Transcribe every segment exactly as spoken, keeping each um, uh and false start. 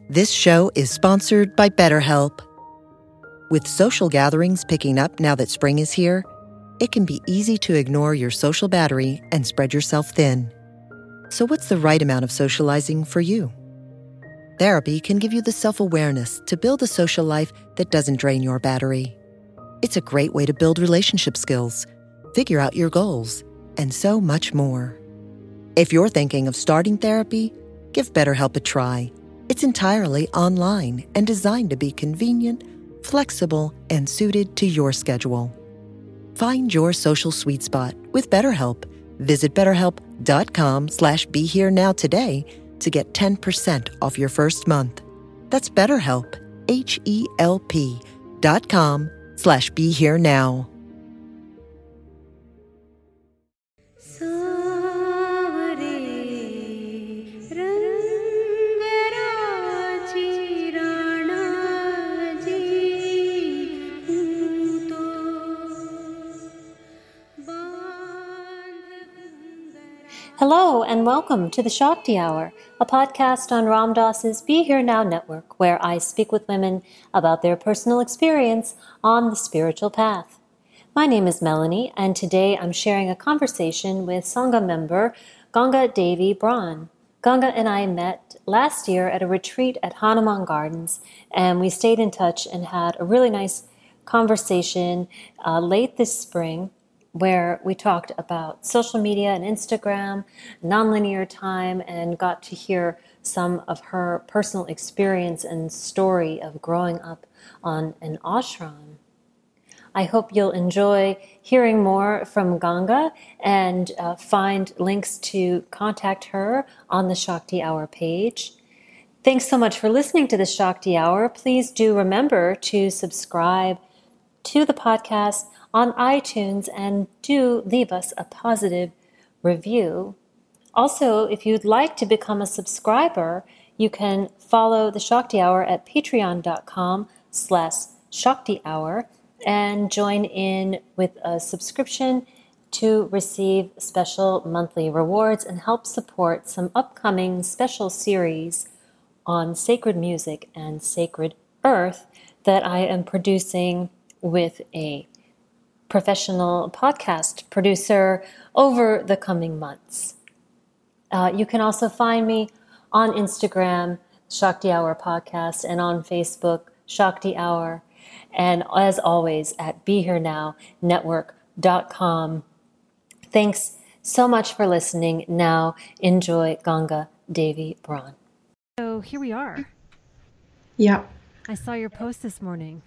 This show is sponsored by BetterHelp. With social gatherings picking up now that spring is here, it can be easy to ignore your social battery and spread yourself thin. So what's the right amount of socializing for you? Therapy can give you the self-awareness to build a social life that doesn't drain your battery. It's a great way to build relationship skills, figure out your goals, and so much more. If you're thinking of starting therapy, give BetterHelp a try. It's entirely online and designed to be convenient, flexible, and suited to your schedule. Find your social sweet spot with BetterHelp. Visit betterhelp.com slash be here now today to get ten percent off your first month. That's BetterHelp, H E L P dot com slash be here now. Hello and welcome to the Shakti Hour, a podcast on Ram Dass's Be Here Now network, where I speak with women about their personal experience on the spiritual path. My name is Melanie, and today I'm sharing a conversation with Sangha member Ganga Devi Braun. Ganga and I met last year at a retreat at Hanuman Gardens, and we stayed in touch and had a really nice conversation uh, late this spring, where we talked about social media and Instagram, nonlinear time, and got to hear some of her personal experience and story of growing up on an ashram. I hope you'll enjoy hearing more from Ganga and uh, find links to contact her on the Shakti Hour page. Thanks so much for listening to the Shakti Hour. Please do remember to subscribe to the podcast on iTunes and do leave us a positive review. Also, if you'd like to become a subscriber, you can follow the Shakti Hour at patreon.com slash Shakti Hour and join in with a subscription to receive special monthly rewards and help support some upcoming special series on sacred music and sacred earth that I am producing with a professional podcast producer over the coming months. Uh, you can also find me on Instagram, Shakti Hour Podcast, and on Facebook, Shakti Hour, and as always at be here now network dot com. Thanks so much for listening. Now enjoy Ganga Devi Braun. So here we are. Yeah. I saw your post this morning.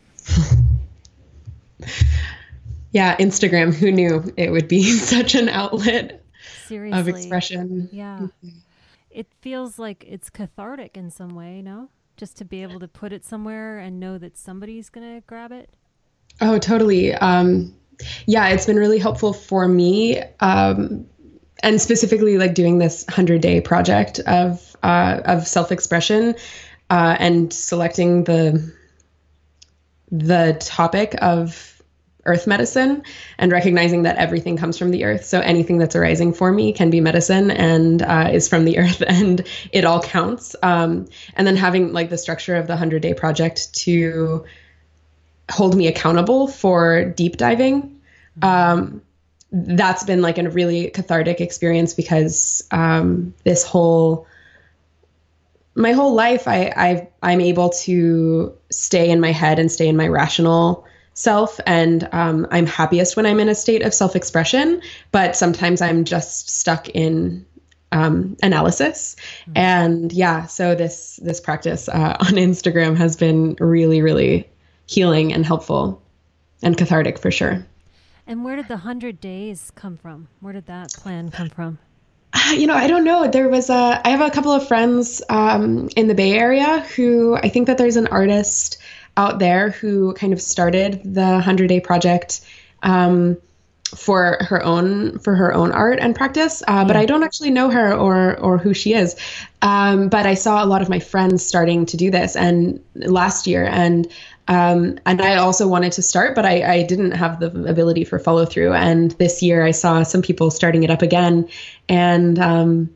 Yeah, Instagram, who knew it would be such an outlet Seriously. of expression. Yeah. Mm-hmm. It feels like it's cathartic in some way, no? Just to be able to put it somewhere and know that somebody's going to grab it. Oh, totally. Um, yeah, it's been really helpful for me. Um, and specifically like doing this hundred day project of, uh, of self-expression, uh, and selecting the, the topic of earth medicine and recognizing that everything comes from the earth. So anything that's arising for me can be medicine and uh, is from the earth, and it all counts. Um, and then having like the structure of the hundred day project to hold me accountable for deep diving. Um, that's been like a really cathartic experience because um, this whole, my whole life, I, I, I'm able to stay in my head and stay in my rational self. And um, I'm happiest when I'm in a state of self-expression, but sometimes I'm just stuck in um, analysis. Mm-hmm. And yeah, so this, this practice uh, on Instagram has been really, really healing and helpful and cathartic for sure. And where did the hundred days come from? Where did that plan come from? Uh, you know, I don't know. There was a, I have a couple of friends um, in the Bay Area who I think that there's an artist out there who kind of started the hundred day project um, for her own for her own art and practice, uh, yeah. But I don't actually know her or or who she is. Um, but I saw a lot of my friends starting to do this and last year, and um, and I also wanted to start, but I, I didn't have the ability for follow through. And this year, I saw some people starting it up again, and um,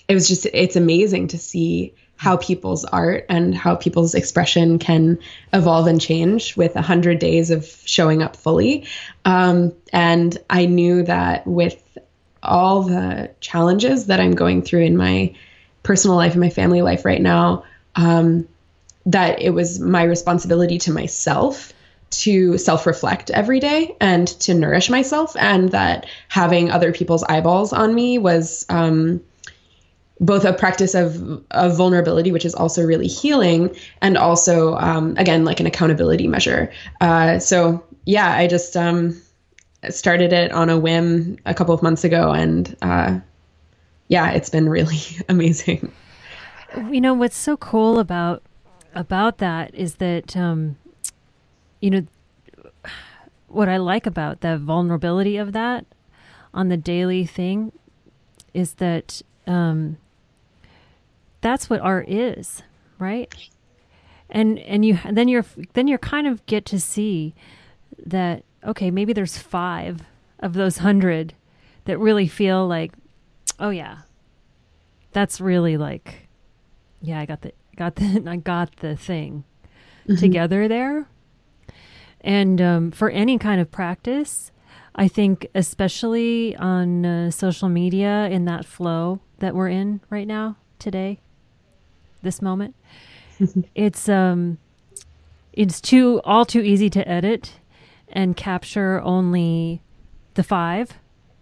it was just, it's amazing to see how people's art and how people's expression can evolve and change with a hundred days of showing up fully. Um, and I knew that with all the challenges that I'm going through in my personal life and my family life right now, um, that it was my responsibility to myself to self-reflect every day and to nourish myself, and that having other people's eyeballs on me was, um, both a practice of, of vulnerability, which is also really healing, and also, um, again, like an accountability measure. Uh, so yeah, I just um, started it on a whim a couple of months ago, and uh, yeah, it's been really amazing. You know, what's so cool about about that is that, um, you know, what I like about the vulnerability of that on the daily thing is that, um, that's what art is, right? And and you then you're then you're kind of get to see that, okay, maybe there's five of those hundred that really feel like, oh yeah, that's really like, yeah, I got the got the I got the thing mm-hmm. together there. And um, for any kind of practice, I think especially on uh, social media, in that flow that we're in right now today, this moment, it's um it's too all too easy to edit and capture only the five.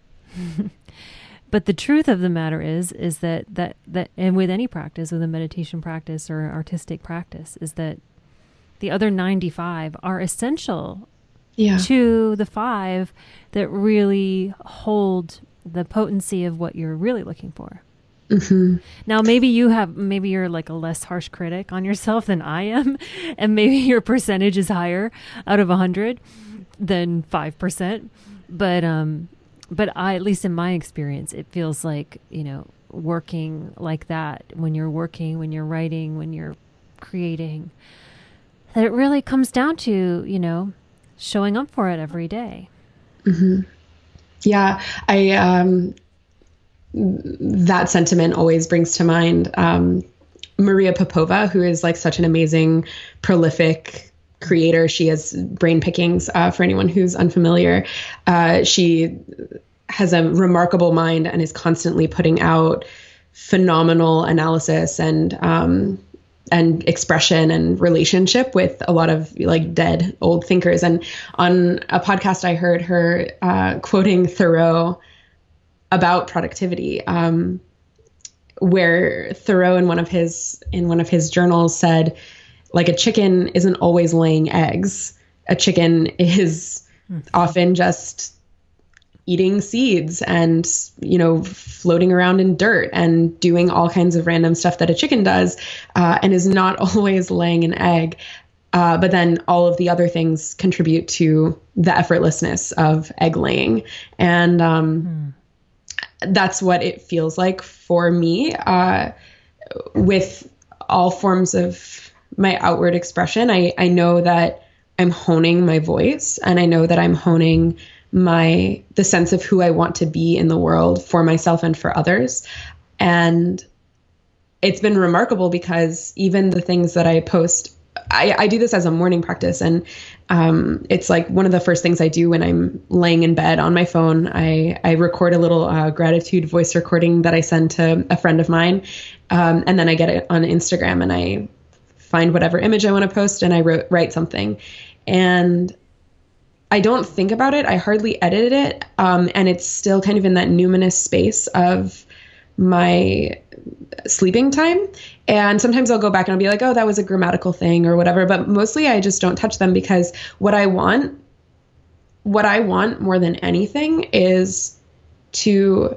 But the truth of the matter is is that that that and with any practice, with a meditation practice or artistic practice, is that the other ninety-five are essential yeah. to the five that really hold the potency of what you're really looking for. Mm-hmm. Now, maybe you have, maybe you're like a less harsh critic on yourself than I am, and maybe your percentage is higher out of a hundred than five percent. But, um, but I, at least in my experience, it feels like, you know, working like that, when you're working, when you're writing, when you're creating, that it really comes down to, you know, showing up for it every day. Mm-hmm. Yeah. I, um, that sentiment always brings to mind um, Maria Popova, who is like such an amazing, prolific creator. She has Brain Pickings uh, for anyone who's unfamiliar. Uh, she has a remarkable mind and is constantly putting out phenomenal analysis and um, and expression and relationship with a lot of like dead old thinkers. And on a podcast, I heard her uh, quoting Thoreau about productivity, um, where Thoreau in one of his in one of his journals said, like, a chicken isn't always laying eggs. A chicken is mm-hmm. often just eating seeds and, you know, floating around in dirt and doing all kinds of random stuff that a chicken does, uh, and is not always laying an egg. Uh, but then all of the other things contribute to the effortlessness of egg laying. And um, mm. that's what it feels like for me uh, with all forms of my outward expression. I, I know that I'm honing my voice, and I know that I'm honing my the sense of who I want to be in the world for myself and for others. And it's been remarkable because even the things that I post, I, I do this as a morning practice, and um, it's like one of the first things I do when I'm laying in bed on my phone. I, I record a little uh, gratitude voice recording that I send to a friend of mine, um, and then I get it on Instagram, and I find whatever image I want to post, and I wrote, write something. And I don't think about it. I hardly edit it. Um, and it's still kind of in that numinous space of my sleeping time. And sometimes I'll go back and I'll be like, oh, that was a grammatical thing or whatever. But mostly I just don't touch them, because what I want, what I want more than anything is to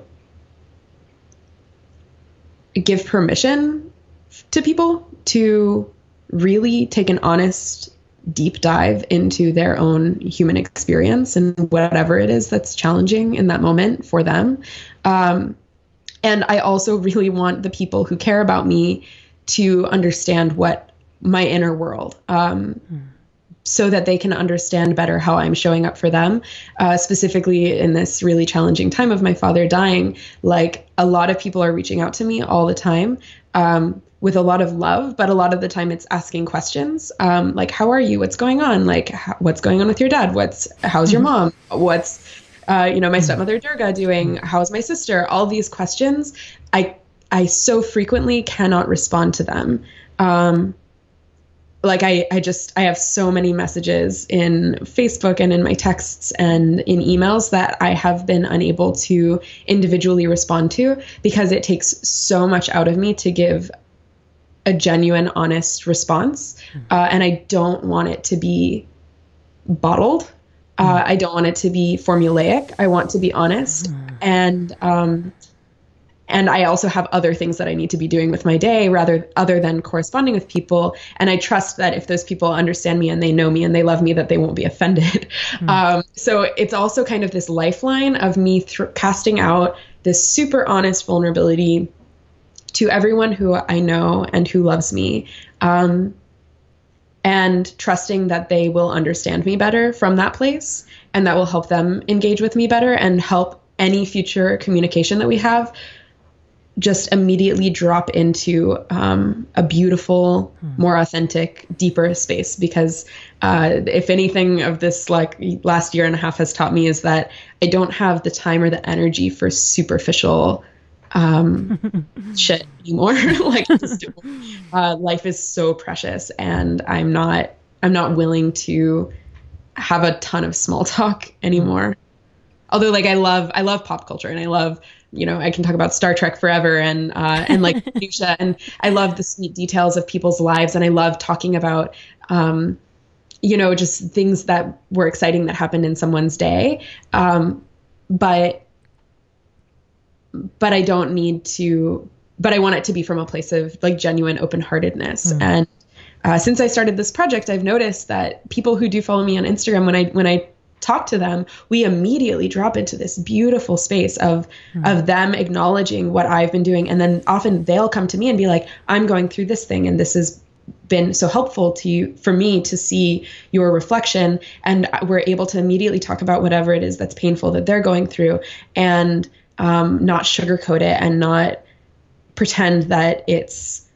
give permission to people to really take an honest, deep dive into their own human experience and whatever it is that's challenging in that moment for them. Um, and I also really want the people who care about me to understand what my inner world um, mm. so that they can understand better how I'm showing up for them, uh, specifically in this really challenging time of my father dying. Like, a lot of people are reaching out to me all the time, um, with a lot of love, but a lot of the time it's asking questions, um, like, how are you? What's going on? Like, h- what's going on with your dad? What's, how's your mom? What's, uh, you know, my stepmother Durga doing? How's my sister? All these questions. I, I so frequently cannot respond to them. Um, Like I, I just, I have so many messages in Facebook and in my texts and in emails that I have been unable to individually respond to, because it takes so much out of me to give a genuine, honest response. Uh, and I don't want it to be bottled. Uh, I don't want it to be formulaic. I want to be honest. And, um, And I also have other things that I need to be doing with my day rather other than corresponding with people. And I trust that if those people understand me and they know me and they love me, that they won't be offended. Mm. Um, so it's also kind of this lifeline of me th- casting out this super honest vulnerability to everyone who I know and who loves me. Um, and trusting that they will understand me better from that place, and that will help them engage with me better and help any future communication that we have just immediately drop into um, a beautiful, hmm. more authentic, deeper space. Because uh, if anything of this like last year and a half has taught me, is that I don't have the time or the energy for superficial um, shit anymore. Like, just, uh, life is so precious, and I'm not, I'm not willing to have a ton of small talk anymore. Hmm. Although, like, I love, I love pop culture, and I love, you know, I can talk about Star Trek forever, and uh, and like minutia, and I love the sweet details of people's lives, and I love talking about, um, you know, just things that were exciting that happened in someone's day. Um, but but I don't need to. But I want it to be from a place of like genuine open-heartedness. Mm. And uh, since I started this project, I've noticed that people who do follow me on Instagram, when I when I talk to them, we immediately drop into this beautiful space of mm. of them acknowledging what I've been doing. And then often they'll come to me and be like, I'm going through this thing, and this has been so helpful to you, for me to see your reflection. And we're able to immediately talk about whatever it is that's painful that they're going through, and um, not sugarcoat it, and not pretend that it's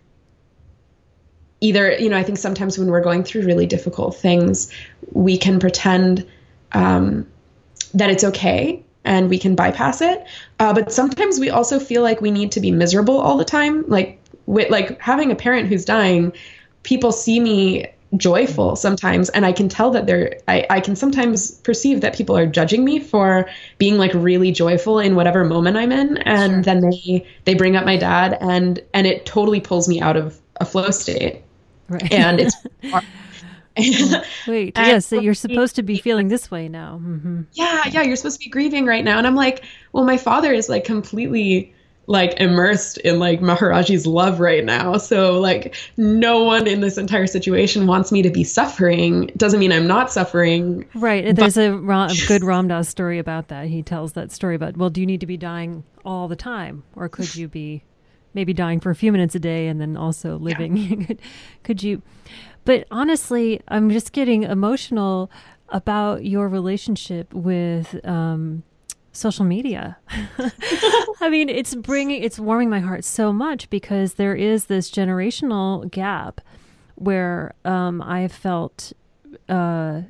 either, you know, I think sometimes when we're going through really difficult things, we can pretend Um, that it's okay and we can bypass it. Uh, but sometimes we also feel like we need to be miserable all the time. Like, with, like having a parent who's dying, people see me joyful sometimes, and I can tell that they're, I, I can sometimes perceive that people are judging me for being like really joyful in whatever moment I'm in. And sure. then they, they bring up my dad, and, and it totally pulls me out of a flow state. Right. And it's hard. Oh, wait, yes, so you're supposed to be feeling this way now. Mm-hmm. Yeah, yeah, you're supposed to be grieving right now. And I'm like, well, my father is like completely like immersed in like Maharaji's love right now. So like no one in this entire situation wants me to be suffering. Doesn't mean I'm not suffering. Right. And there's a, a good Ram Dass story about that. He tells that story about, well, do you need to be dying all the time? Or could you be maybe dying for a few minutes a day and then also living? Yeah. Could you... But honestly, I'm just getting emotional about your relationship with um, social media. I mean, it's bringing, it's warming my heart so much, because there is this generational gap where um, I've felt uh,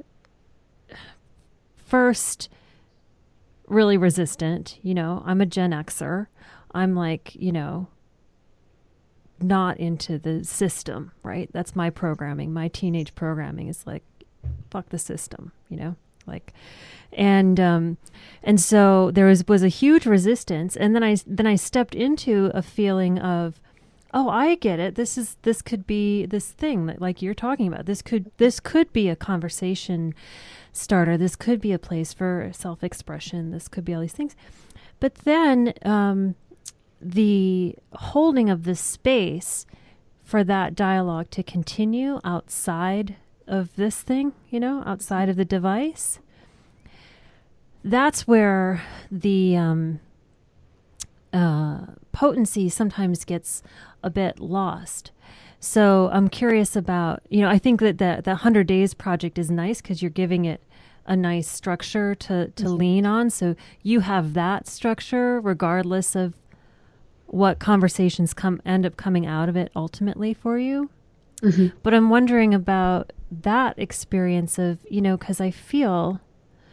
first really resistant. You know, I'm a Gen Xer. I'm like, you know, not into the system, right? That's my programming. My teenage programming is like, fuck the system, you know, like, and, um, and so there was, was a huge resistance. And then I, then I stepped into a feeling of, oh, I get it. This is, this could be this thing that like you're talking about. This could, this could be a conversation starter. This could be a place for self-expression. This could be all these things. But then, um, the holding of the space for that dialogue to continue outside of this thing, you know, outside of the device, that's where the um, uh, potency sometimes gets a bit lost. So I'm curious about, you know, I think that the, the one hundred Days Project is nice because you're giving it a nice structure to, to mm-hmm. lean on. So you have that structure regardless of what conversations come end up coming out of it ultimately for you. Mm-hmm. But I'm wondering about that experience of, you know, because I feel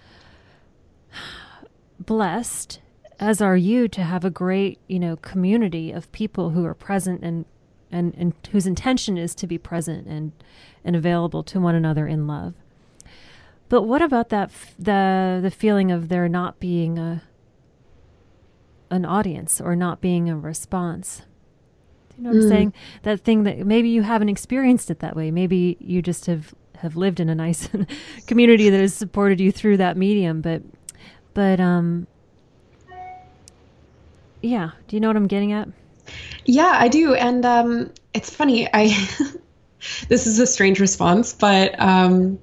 blessed, as are you, to have a great, you know, community of people who are present and, and, and whose intention is to be present and, and available to one another in love. But what about that, f- the the feeling of there not being a an audience or not being a response? Do you know what mm. I'm saying? That thing that maybe you haven't experienced it that way. Maybe you just have, have lived in a nice community that has supported you through that medium. But, but um, yeah. Do you know what I'm getting at? Yeah, I do. And um, it's funny. I this is a strange response, but um,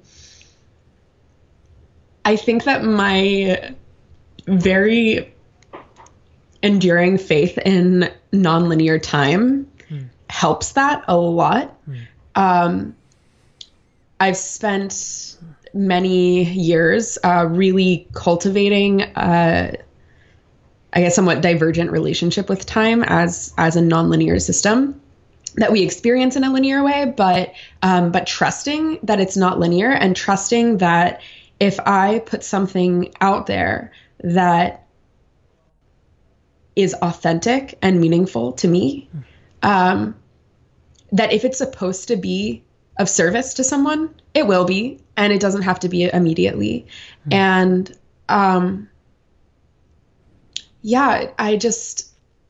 I think that my very enduring faith in nonlinear time mm. helps that a lot. Mm. Um, I've spent many years uh, really cultivating, uh, I guess, somewhat divergent relationship with time as as a nonlinear system that we experience in a linear way, but um, but trusting that it's not linear and trusting that if I put something out there that is authentic and meaningful to me, um, that if it's supposed to be of service to someone, it will be, and it doesn't have to be immediately. Mm. And um, yeah, I just,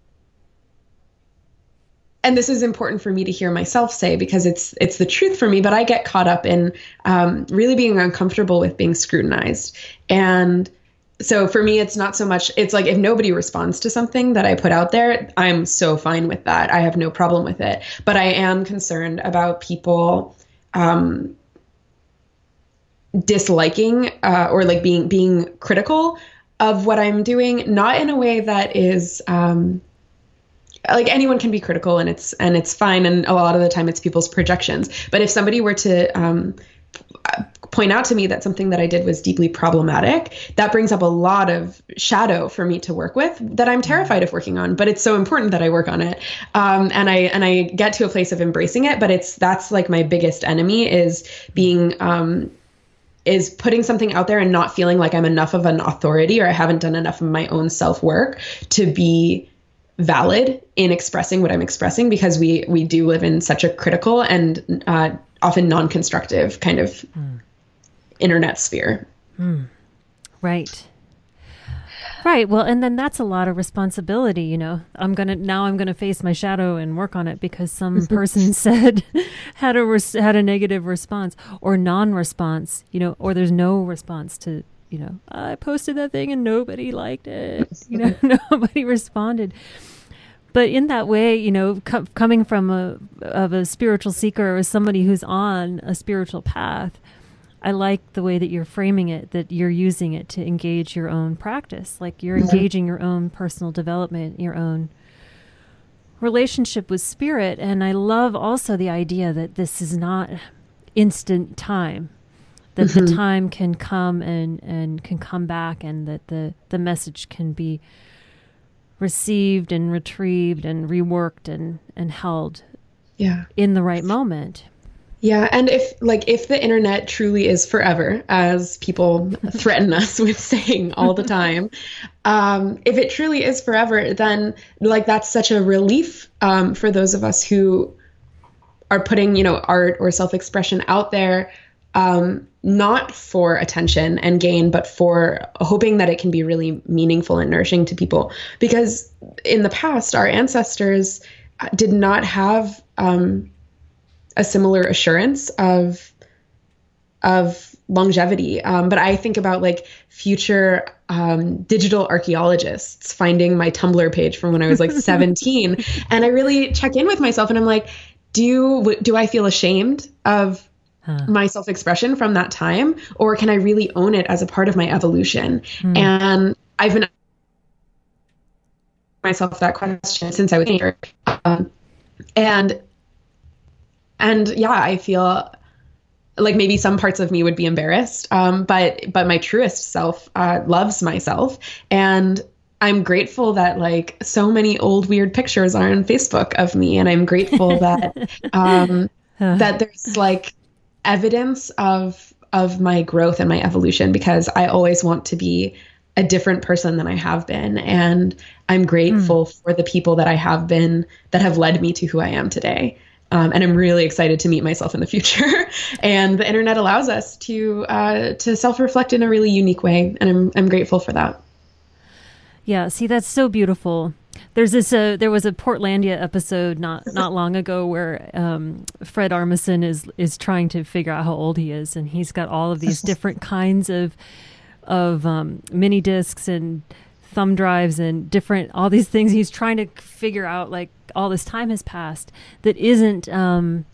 and this is important for me to hear myself say because it's it's the truth for me, but I get caught up in um, really being uncomfortable with being scrutinized. And so for me, it's not so much, it's like if nobody responds to something that I put out there, I'm so fine with that. I have no problem with it. But I am concerned about people um, disliking uh, or like being being critical of what I'm doing, not in a way that is um, like anyone can be critical and it's and it's fine. And a lot of the time it's people's projections. But if somebody were to um, point out to me that something that I did was deeply problematic, that brings up a lot of shadow for me to work with that I'm terrified of working on. But it's so important that I work on it. Um, and I and I get to a place of embracing it. But it's that's like my biggest enemy is being um, is putting something out there and not feeling like I'm enough of an authority or I haven't done enough of my own self work to be valid in expressing what I'm expressing, because we we do live in such a critical and uh, often non-constructive kind of mm. internet sphere. Mm. Right. Right. Well, and then that's a lot of responsibility, you know. I'm going to now I'm going to face my shadow and work on it because some person said had a res- had a negative response or non-response, you know, or there's no response to, you know, I posted that thing and nobody liked it. You know, nobody responded. But in that way, you know, co- coming from a of a spiritual seeker or somebody who's on a spiritual path, I like the way that you're framing it, that you're using it to engage your own practice. Like you're mm-hmm. engaging your own personal development, your own relationship with spirit. And I love also the idea that this is not instant time, that mm-hmm. the time can come and, and can come back, and that the, the message can be received and retrieved and reworked and, and held yeah. in the right moment. Yeah. And if like if the internet truly is forever, as people threaten us with saying all the time, um, if it truly is forever, then like that's such a relief um, for those of us who are putting, you know, art or self-expression out there, um, not for attention and gain, but for hoping that it can be really meaningful and nourishing to people. Because in the past, our ancestors did not have um, a similar assurance of of longevity. Um, but I think about like future um, digital archaeologists finding my Tumblr page from when I was like seventeen, and I really check in with myself, and I'm like, do do I feel ashamed of huh. my self-expression from that time, or can I really own it as a part of my evolution? Hmm. And I've been asking myself that question since I was a teenager, um, and and yeah, I feel like maybe some parts of me would be embarrassed, um, but but my truest self uh, loves myself, and I'm grateful that like so many old weird pictures are on Facebook of me, and I'm grateful that um, that there's like evidence of of my growth and my evolution, because I always want to be a different person than I have been, and I'm grateful mm. for the people that I have been that have led me to who I am today. Um, and I'm really excited to meet myself in the future. And the internet allows us to uh, to self-reflect in a really unique way, and I'm I'm grateful for that. Yeah, see, that's so beautiful. There's this. Uh, there was a Portlandia episode not not long ago where um, Fred Armisen is is trying to figure out how old he is, and he's got all of these different kinds of of um, mini discs and thumb drives and different all these things. He's trying to figure out like. All this time has passed that isn't um,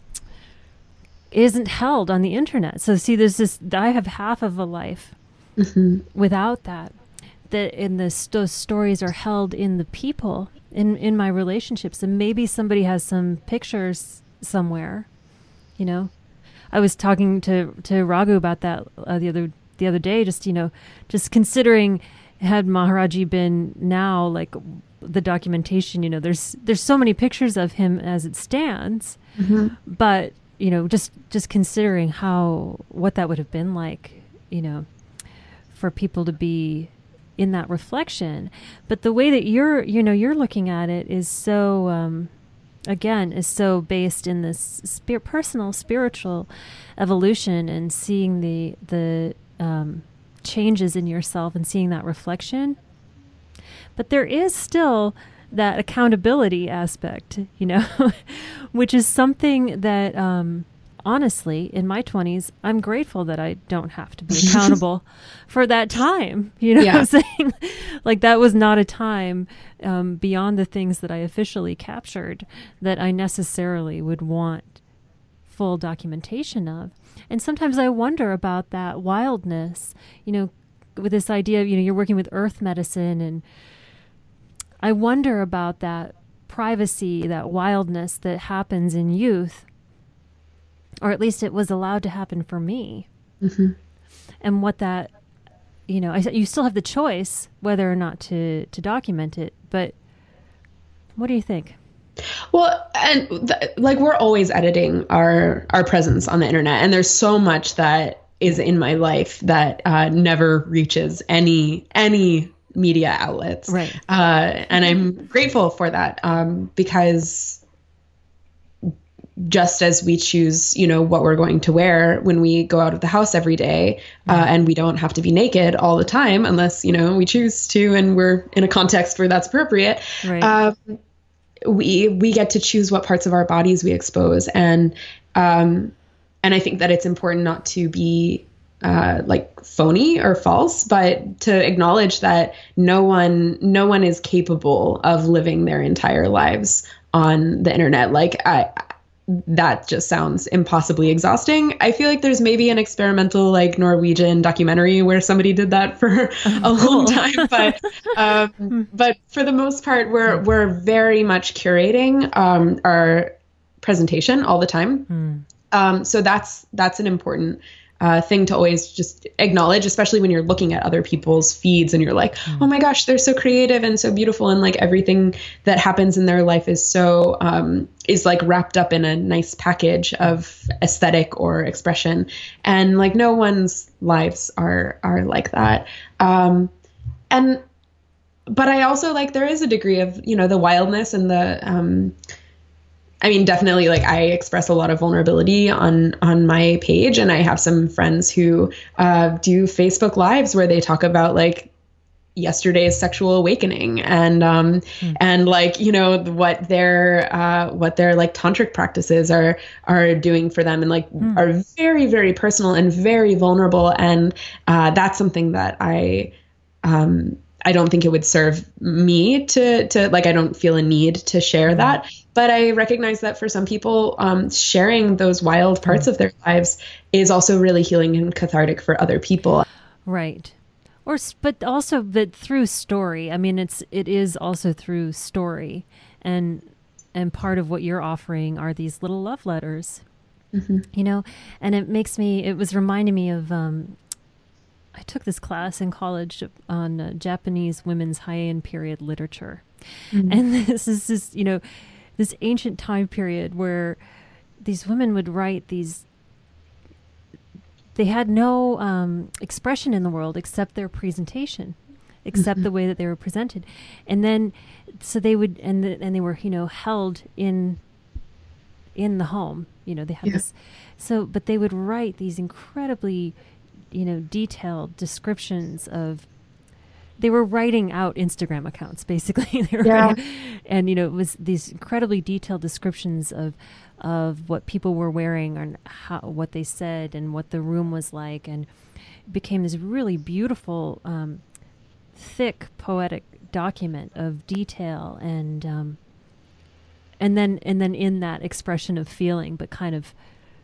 isn't held on the internet. So see, there's this. I have half of a life mm-hmm. without that. That in this, those stories are held in the people in in my relationships, and maybe somebody has some pictures somewhere. You know, I was talking to to Raghu about that uh, the other the other day. Just you know, just considering had Maharaji been now like. The documentation, you know, there's there's so many pictures of him as it stands, mm-hmm. but you know, just just considering how what that would have been like, you know, for people to be in that reflection. But the way that you're, you know, you're looking at it is so, um, again, is so based in this spirit, personal spiritual evolution, and seeing the the um, changes in yourself and seeing that reflection. But there is still that accountability aspect, you know, which is something that, um, honestly, in my twenties, I'm grateful that I don't have to be accountable for that time. You know yeah. what I'm saying? Like that was not a time um, beyond the things that I officially captured that I necessarily would want full documentation of. And sometimes I wonder about that wildness, you know, with this idea of, you know, you're working with earth medicine, and I wonder about that privacy, that wildness that happens in youth, or at least it was allowed to happen for me. Mm-hmm. And what that, you know, I, you still have the choice whether or not to, to document it, but what do you think? Well, and th- like we're always editing our, our presence on the internet, and there's so much that is in my life that uh, never reaches any, any media outlets. Right. Uh, and I'm grateful for that, um, because just as we choose, you know, what we're going to wear when we go out of the house every day, uh, mm-hmm. and we don't have to be naked all the time unless, you know, we choose to, and we're in a context where that's appropriate. Right. Um, we, we get to choose what parts of our bodies we expose. And, um, and I think that it's important not to be Uh, like phony or false, but to acknowledge that no one, no one is capable of living their entire lives on the internet. Like I, that just sounds impossibly exhausting. I feel like there's maybe an experimental like Norwegian documentary where somebody did that for oh, a cool. long time, but um, but for the most part, we're we're very much curating um, our presentation all the time. Mm. Um, so that's that's an important. Uh, thing to always just acknowledge, especially when you're looking at other people's feeds and you're like, mm. oh my gosh, they're so creative and so beautiful. And like everything that happens in their life is so, um, is like wrapped up in a nice package of aesthetic or expression. And like no one's lives are, are like that. Um, and, but I also like, there is a degree of, you know, the wildness and the, um, I mean, definitely, like I express a lot of vulnerability on on my page, and I have some friends who uh, do Facebook Lives where they talk about like yesterday's sexual awakening and um, mm. and like you know what their uh, what their like tantric practices are are doing for them, and like mm. are very very personal and very vulnerable, and uh, that's something that I. Um, I don't think it would serve me to, to like, I don't feel a need to share that, but I recognize that for some people, um, sharing those wild parts of their lives is also really healing and cathartic for other people. Right. Or, but also that through story, I mean, it's, it is also through story, and, and part of what you're offering are these little love letters, mm-hmm. you know, and it makes me, it was reminding me of, um, I took this class in college on uh, Japanese women's Heian period literature. Mm-hmm. And this is this, you know, this ancient time period where these women would write these, they had no um, expression in the world except their presentation, except mm-hmm. the way that they were presented. And then, so they would, and the, and they were, you know, held in, in the home, you know, they had yeah. this, so, but they would write these incredibly, you know, detailed descriptions of, they were writing out Instagram accounts, basically. They were yeah. writing, and, you know, it was these incredibly detailed descriptions of, of what people were wearing and how, what they said and what the room was like. And it became this really beautiful, um, thick, poetic document of detail. And, um, and then, and then in that expression of feeling, but kind of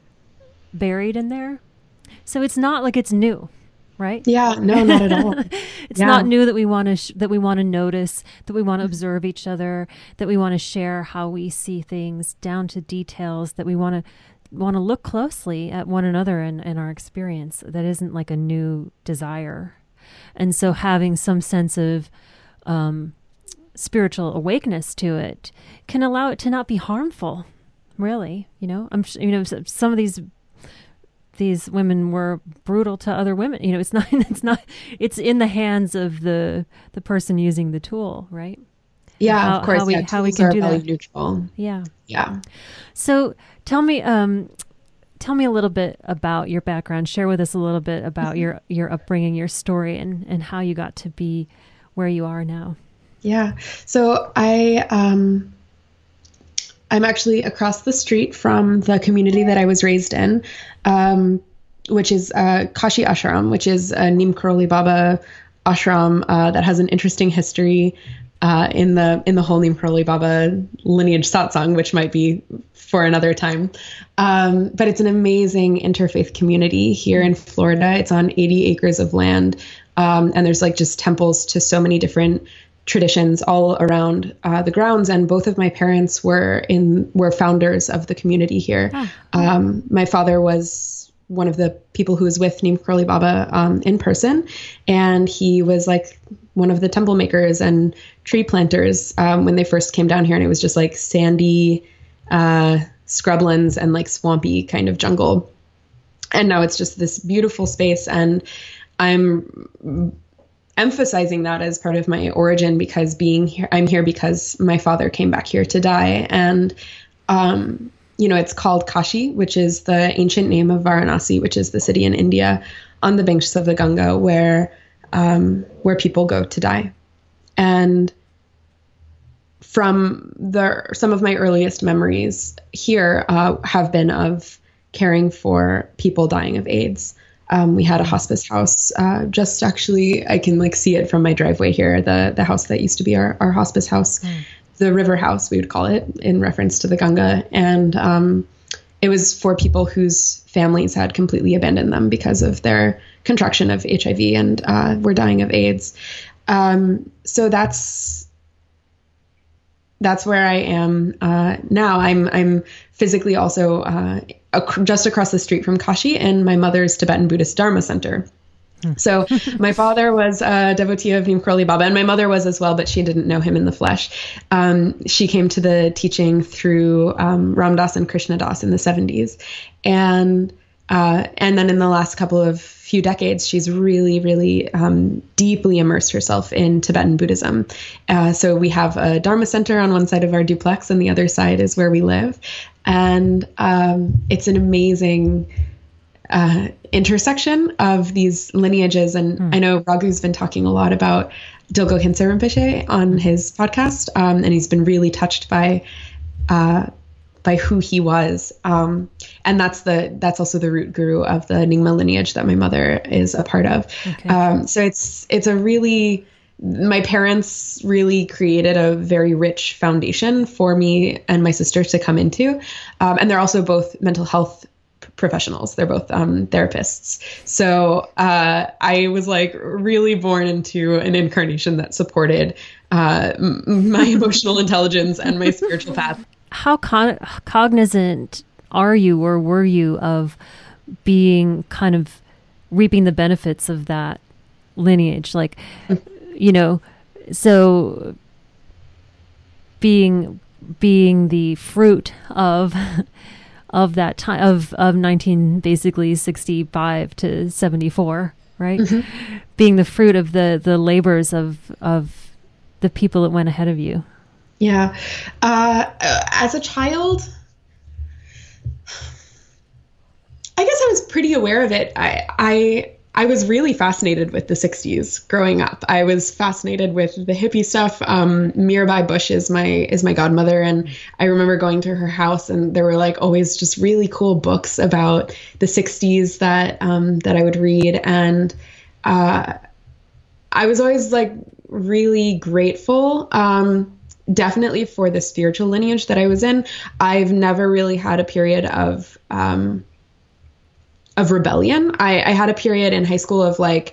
buried in there. So it's not like it's new, right? Yeah, no, not at all. It's yeah. not new that we want to sh- that we want to notice, that we want to observe each other, that we want to share how we see things down to details, that we want to want to look closely at one another and, and our experience. That isn't like a new desire. And so having some sense of um, spiritual awakeness to it can allow it to not be harmful, really. You know, I'm you know some of these. These women were brutal to other women. You know, it's not, it's not, it's in the hands of the, the person using the tool, right? Yeah, how, of course. How we, yeah, how we can do that. Neutral. Yeah. Yeah. So tell me, um, tell me a little bit about your background. Share with us a little bit about mm-hmm. your, your upbringing, your story, and, and how you got to be where you are now. Yeah. So I, um, I'm actually across the street from the community that I was raised in, um, which is uh, Kashi Ashram, which is a Neem Karoli Baba ashram uh, that has an interesting history uh, in the in the whole Neem Karoli Baba lineage satsang, which might be for another time. Um, but it's an amazing interfaith community here in Florida. It's on eighty acres of land, um, and there's like just temples to so many different traditions all around uh, the grounds. And both of my parents were in were founders of the community here. Oh. Um, my father was one of the people who was with Neem Karoli Baba um, in person, and he was like one of the temple makers and tree planters um, when they first came down here. And it was just like sandy uh, scrublands and like swampy kind of jungle. And now it's just this beautiful space. And I'm emphasizing that as part of my origin, because being here, I'm here because my father came back here to die. And, um, you know, it's called Kashi, which is the ancient name of Varanasi, which is the city in India on the banks of the Ganga, where, um, where people go to die. And from the, some of my earliest memories here, uh, have been of caring for people dying of AIDS. Um, we had a hospice house, uh, just actually, I can like see it from my driveway here, the the house that used to be our, our hospice house, mm. the river house, we would call it, in reference to the Ganga. And um, it was for people whose families had completely abandoned them because of their contraction of H I V and uh, were dying of AIDS. Um, so that's that's where I am uh, now. I'm I'm physically also uh, ac- just across the street from Kashi and my mother's Tibetan Buddhist Dharma Center. Hmm. So my father was a devotee of Neem Karoli Baba, and my mother was as well, but she didn't know him in the flesh. Um, she came to the teaching through um, Ram Dass and Krishna Das in the seventies. And uh, and then in the last couple of few decades, she's really, really um, deeply immersed herself in Tibetan Buddhism. Uh, so we have a Dharma Center on one side of our duplex, and the other side is where we live. And um, it's an amazing uh, intersection of these lineages. And mm. I know Raghu's been talking a lot about Dilgo Khyentse Rinpoche on his podcast, um, and he's been really touched by uh, by who he was. Um, and that's the that's also the root guru of the Nyingma lineage that my mother is a part of. Okay. Um, so it's it's a really, my parents really created a very rich foundation for me and my sister to come into. Um, and they're also both mental health professionals. They're both um, therapists. So uh, I was like really born into an incarnation that supported uh, m- my emotional intelligence and my spiritual path. How con- cognizant are you or were you of being kind of reaping the benefits of that lineage? Like, you know, so being being the fruit of of that time of of nineteen basically sixty-five to seventy-four, right? Mm-hmm. Being the fruit of the the labors of of the people that went ahead of you. Yeah. Uh, as a child, I guess I was pretty aware of it. I, I, I was really fascinated with the sixties growing up. I was fascinated with the hippie stuff. Um, Mirabai Bush is my, is my godmother. And I remember going to her house, and there were like always just really cool books about the sixties that, um, that I would read. And, uh, I was always like really grateful, um, definitely for the spiritual lineage that I was in. I've never really had a period of, um, of rebellion. I, I had a period in high school of like,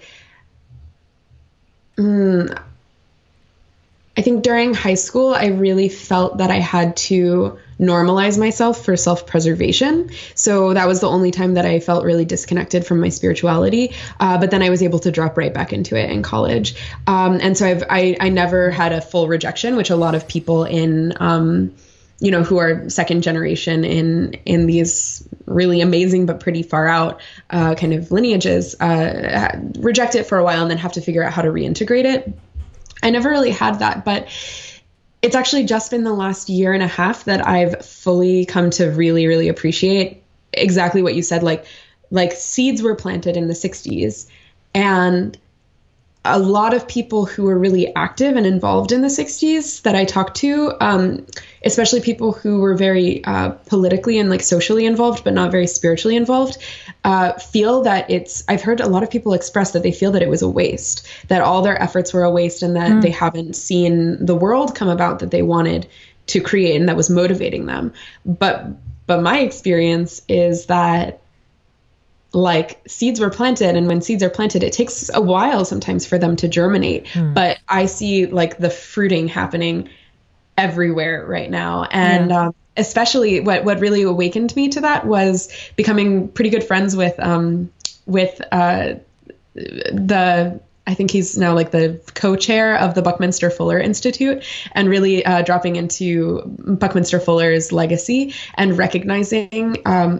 mm, I think during high school, I really felt that I had to normalize myself for self-preservation. So that was the only time that I felt really disconnected from my spirituality. Uh, but then I was able to drop right back into it in college. Um, and so I've, I, I never had a full rejection, which a lot of people in, um, you know, who are second generation in, in these really amazing, but pretty far out, uh, kind of lineages, uh, reject it for a while and then have to figure out how to reintegrate it. I never really had that, but it's actually just been the last year and a half that I've fully come to really, really appreciate exactly what you said. Like, like seeds were planted in the sixties, and a lot of people who were really active and involved in the sixties that I talked to, um, especially people who were very uh, politically and like socially involved, but not very spiritually involved, uh, feel that it's, I've heard a lot of people express that they feel that it was a waste, that all their efforts were a waste, and that mm. they haven't seen the world come about that they wanted to create and that was motivating them. But, but my experience is that like seeds were planted, and when seeds are planted, it takes a while sometimes for them to germinate. Hmm. But I see like the fruiting happening everywhere right now. And yeah. um, especially what, what really awakened me to that was becoming pretty good friends with, um, with uh, the, I think he's now like the co-chair of the Buckminster Fuller Institute, and really uh, dropping into Buckminster Fuller's legacy and recognizing um,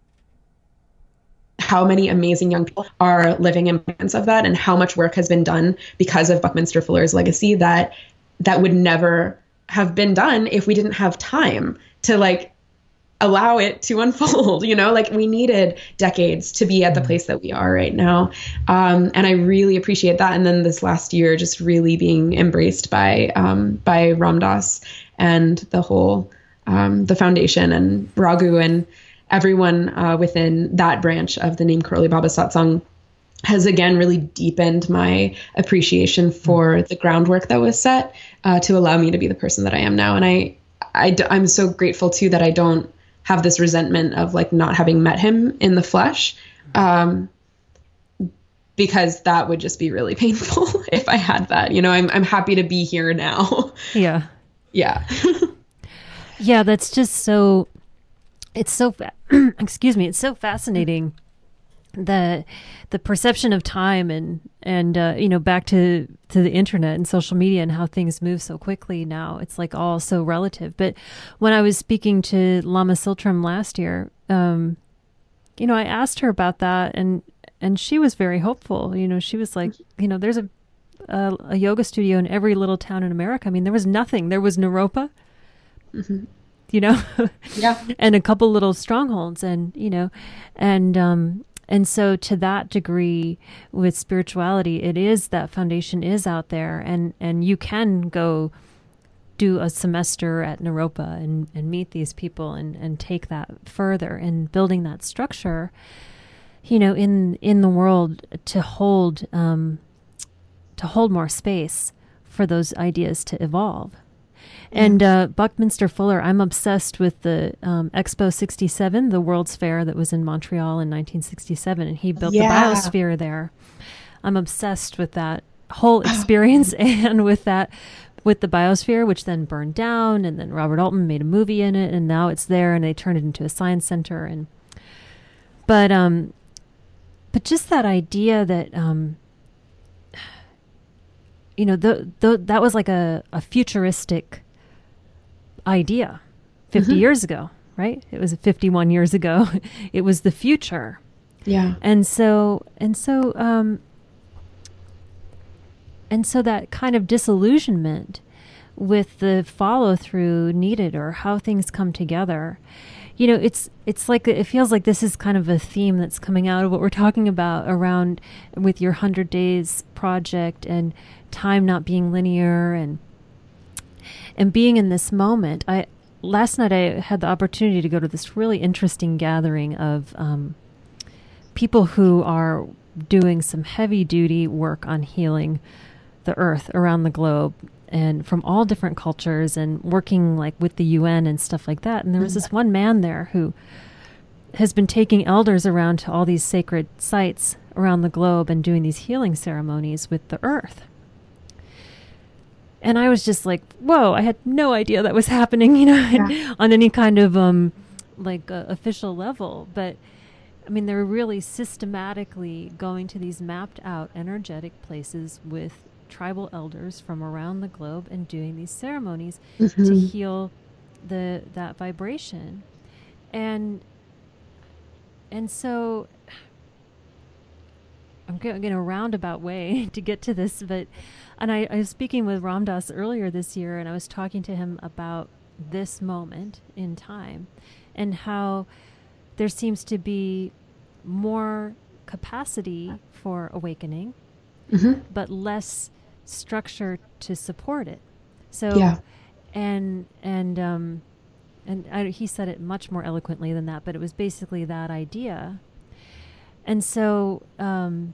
how many amazing young people are living in moments of that, and how much work has been done because of Buckminster Fuller's legacy that that would never have been done if we didn't have time to like allow it to unfold, you know, like we needed decades to be at the place that we are right now. Um, and I really appreciate that. And then this last year, just really being embraced by, um, by Ram Dass and the whole, um, the foundation and Raghu and everyone uh, within that branch of the Neem Karoli Baba Satsang has again really deepened my appreciation for the groundwork that was set uh, to allow me to be the person that I am now. And I, I, I'm so grateful too that I don't have this resentment of like not having met him in the flesh, um, because that would just be really painful if I had that. You know, I'm I'm happy to be here now. Yeah, yeah, yeah. That's just so. It's so, fa- excuse me, it's so fascinating, the the perception of time and, and uh, you know, back to, to the internet and social media and how things move so quickly now. It's like all so relative. But when I was speaking to Lama Siltram last year, um, you know, I asked her about that, and, and she was very hopeful. You know, she was like, you know, there's a, a, a yoga studio in every little town in America. I mean, there was nothing. There was Naropa. Mm-hmm. You know, yeah, and a couple little strongholds, and you know, and um, and so to that degree, with spirituality, it is that foundation is out there, and and you can go do a semester at Naropa and and meet these people and and take that further and building that structure, you know, in in the world to hold um, to hold more space for those ideas to evolve. And uh, Buckminster Fuller, I'm obsessed with the um, Expo sixty-seven, the World's Fair that was in Montreal in nineteen sixty-seven, and he built yeah. the biosphere there. I'm obsessed with that whole experience and with that with the biosphere, which then burned down, and then Robert Altman made a movie in it, and now it's there, and they turned it into a science center. And but um, but just that idea that um, you know, the, the that was like a, a futuristic idea fifty mm-hmm. years ago, right? It was fifty-one years ago. It was the future. Yeah. And so and so um, and so that kind of disillusionment with the follow through needed, or how things come together, you know, it's it's like it feels like this is kind of a theme that's coming out of what we're talking about around with your hundred days project, and time not being linear, and and being in this moment. I last night I had the opportunity to go to this really interesting gathering of um, people who are doing some heavy duty work on healing the earth around the globe, and from all different cultures, and working like with the U N and stuff like that. And there was this one man there who has been taking elders around to all these sacred sites around the globe and doing these healing ceremonies with the earth. And I was just like, whoa, I had no idea that was happening, you know, yeah. on any kind of um, like uh, official level. But I mean, they're really systematically going to these mapped out energetic places with tribal elders from around the globe and doing these ceremonies mm-hmm. to heal the that vibration. And and so I'm going in a roundabout way to get to this, but and I, I was speaking with Ram Dass earlier this year, and I was talking to him about this moment in time and how there seems to be more capacity for awakening, mm-hmm. but less structure to support it. So, yeah. and and um, and I, he said it much more eloquently than that, but it was basically that idea. And so, um,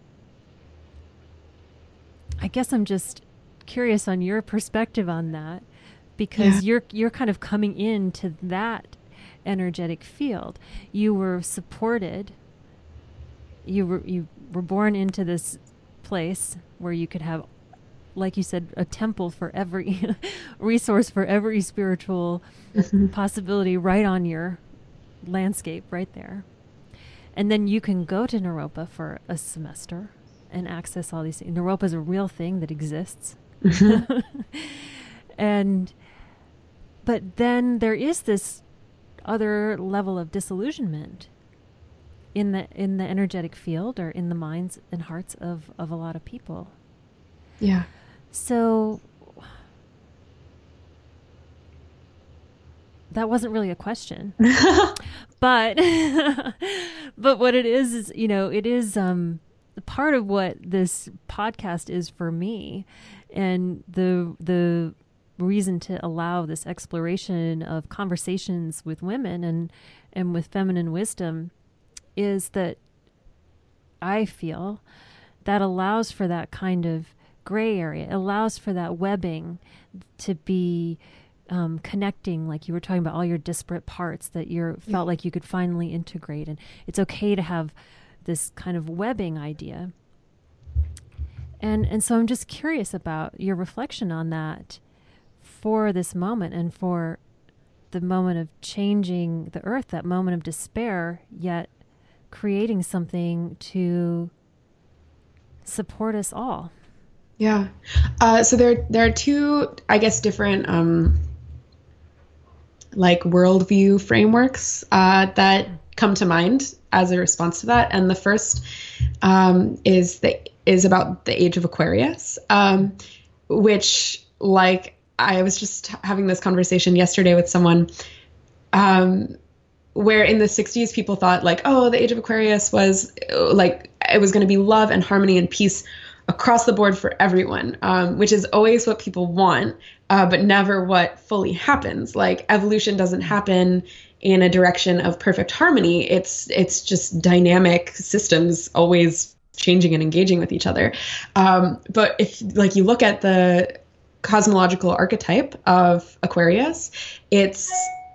I guess I'm just curious on your perspective on that, because yeah. you're you're kind of coming into that energetic field. You were supported. You were you were born into this place where you could have, like you said, a temple for every resource, for every spiritual mm-hmm. possibility right on your landscape right there. And then you can go to Naropa for a semester and access all these things. Naropa is a real thing that exists. Mm-hmm. and, but then there is this other level of disillusionment in the in the energetic field, or in the minds and hearts of, of a lot of people. Yeah. So that wasn't really a question, but but what it is is, you know, it is um, part of what this podcast is for me, and the the reason to allow this exploration of conversations with women and and with feminine wisdom is that I feel that allows for that kind of gray area. It allows for that webbing to be um, connecting, like you were talking about all your disparate parts that you felt yeah. like you could finally integrate. And it's okay to have this kind of webbing idea. And and so I'm just curious about your reflection on that for this moment, and for the moment of changing the earth, that moment of despair, yet creating something to support us all. Yeah. Uh, so there, there are two, I guess, different, um, like worldview frameworks, uh, that come to mind as a response to that. And the first, um, is the, is about the age of Aquarius, um, which, like, I was just having this conversation yesterday with someone, um, where in the sixties people thought like, oh, the age of Aquarius was like, it was going to be love and harmony and peace across the board for everyone, um, which is always what people want, uh, but never what fully happens. Like, evolution doesn't happen in a direction of perfect harmony. It's it's just dynamic systems always changing and engaging with each other. Um, but if like you look at the cosmological archetype of Aquarius, it's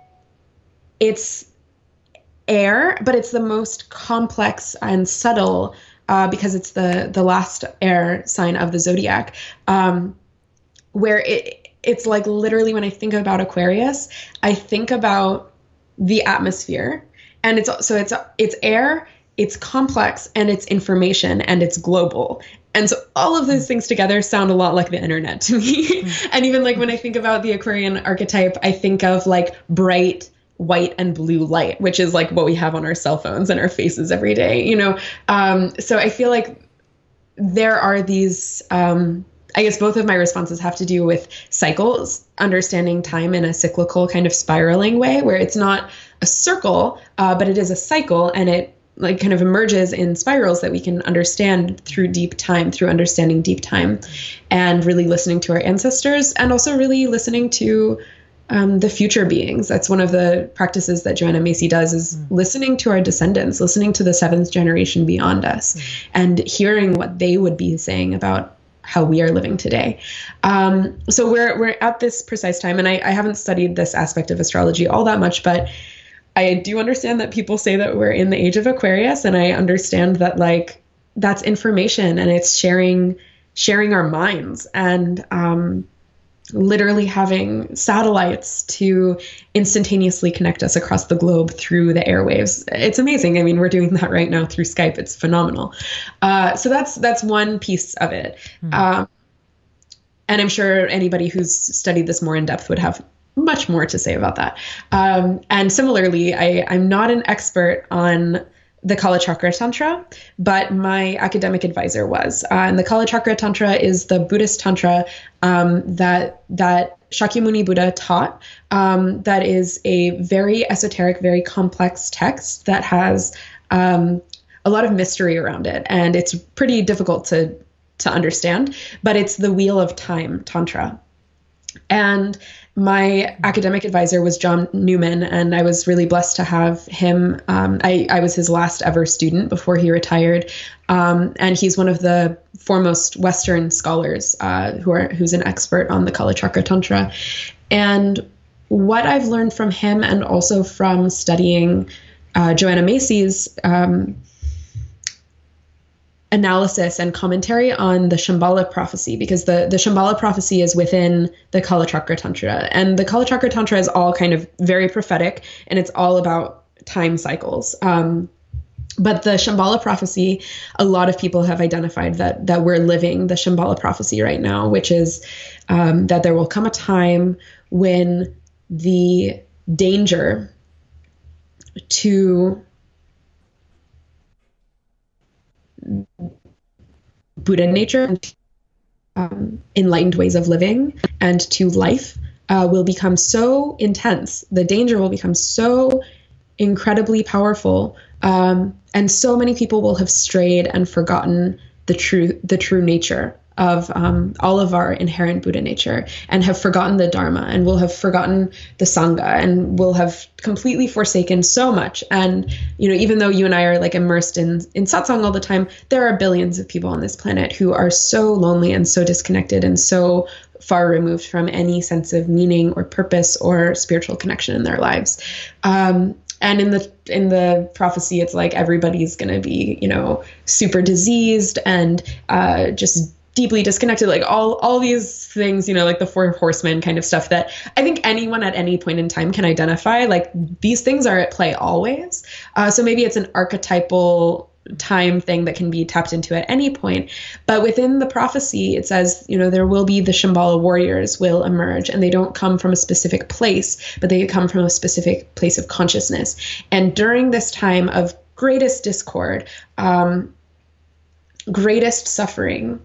it's air, but it's the most complex and subtle, uh, because it's the the last air sign of the zodiac, um, where it it's like literally when I think about Aquarius, I think about the atmosphere, and it's so it's it's air, it's complex, and it's information, and it's global. And so all of those things together sound a lot like the internet to me. Mm-hmm. And even like when I think about the Aquarian archetype, I think of like bright white and blue light, which is like what we have on our cell phones and our faces every day, you know? Um, so I feel like there are these, um, I guess both of my responses have to do with cycles, understanding time in a cyclical kind of spiraling way, where it's not a circle, uh, but it is a cycle, and it like kind of emerges in spirals that we can understand through deep time, through understanding deep time, and really listening to our ancestors, and also really listening to um, the future beings. That's one of the practices that Joanna Macy does, is mm. listening to our descendants, listening to the seventh generation beyond us, mm. and hearing what they would be saying about how we are living today. Um, so we're we're at this precise time, and I, I haven't studied this aspect of astrology all that much, but I do understand that people say that we're in the age of Aquarius, and I understand that like that's information, and it's sharing sharing our minds, and um, literally having satellites to instantaneously connect us across the globe through the airwaves. It's amazing. I mean, we're doing that right now through Skype. It's phenomenal. Uh, so that's that's one piece of it. Mm-hmm. Um, and I'm sure anybody who's studied this more in depth would have much more to say about that. Um, and similarly, I, I'm not an expert on the Kalachakra Tantra, but my academic advisor was. Uh, and the Kalachakra Tantra is the Buddhist Tantra um, that that Shakyamuni Buddha taught. Um, that is a very esoteric, very complex text that has um, a lot of mystery around it, and it's pretty difficult to to understand. But it's the Wheel of Time Tantra. And my academic advisor was John Newman, and I was really blessed to have him. Um, I, I was his last ever student before he retired, um, and he's one of the foremost Western scholars uh, who are who's an expert on the Kalachakra Tantra. And what I've learned from him, and also from studying uh, Joanna Macy's um, analysis and commentary on the Shambhala prophecy, because the, the Shambhala prophecy is within the Kalachakra Tantra. And the Kalachakra Tantra is all kind of very prophetic, and it's all about time cycles. Um, but the Shambhala prophecy, a lot of people have identified that that we're living the Shambhala prophecy right now, which is um, that there will come a time when the danger to Buddha nature, um, enlightened ways of living, and to life uh, will become so intense. The danger will become so incredibly powerful, um, and so many people will have strayed and forgotten the true the true nature of um, all of our inherent Buddha nature, and have forgotten the Dharma, and will have forgotten the Sangha, and will have completely forsaken so much. And, you know, even though you and I are like immersed in, in satsang all the time, there are billions of people on this planet who are so lonely and so disconnected and so far removed from any sense of meaning or purpose or spiritual connection in their lives. Um, And in the in the prophecy, it's like everybody's going to be, you know, super diseased and uh, just deeply disconnected, like all all these things, you know, like the four horsemen kind of stuff that I think anyone at any point in time can identify. Like these things are at play always. Uh, so maybe it's an archetypal time thing that can be tapped into at any point. But within the prophecy, it says, you know, there will be the Shambhala warriors will emerge, and they don't come from a specific place, but they come from a specific place of consciousness. And during this time of greatest discord, um, greatest suffering,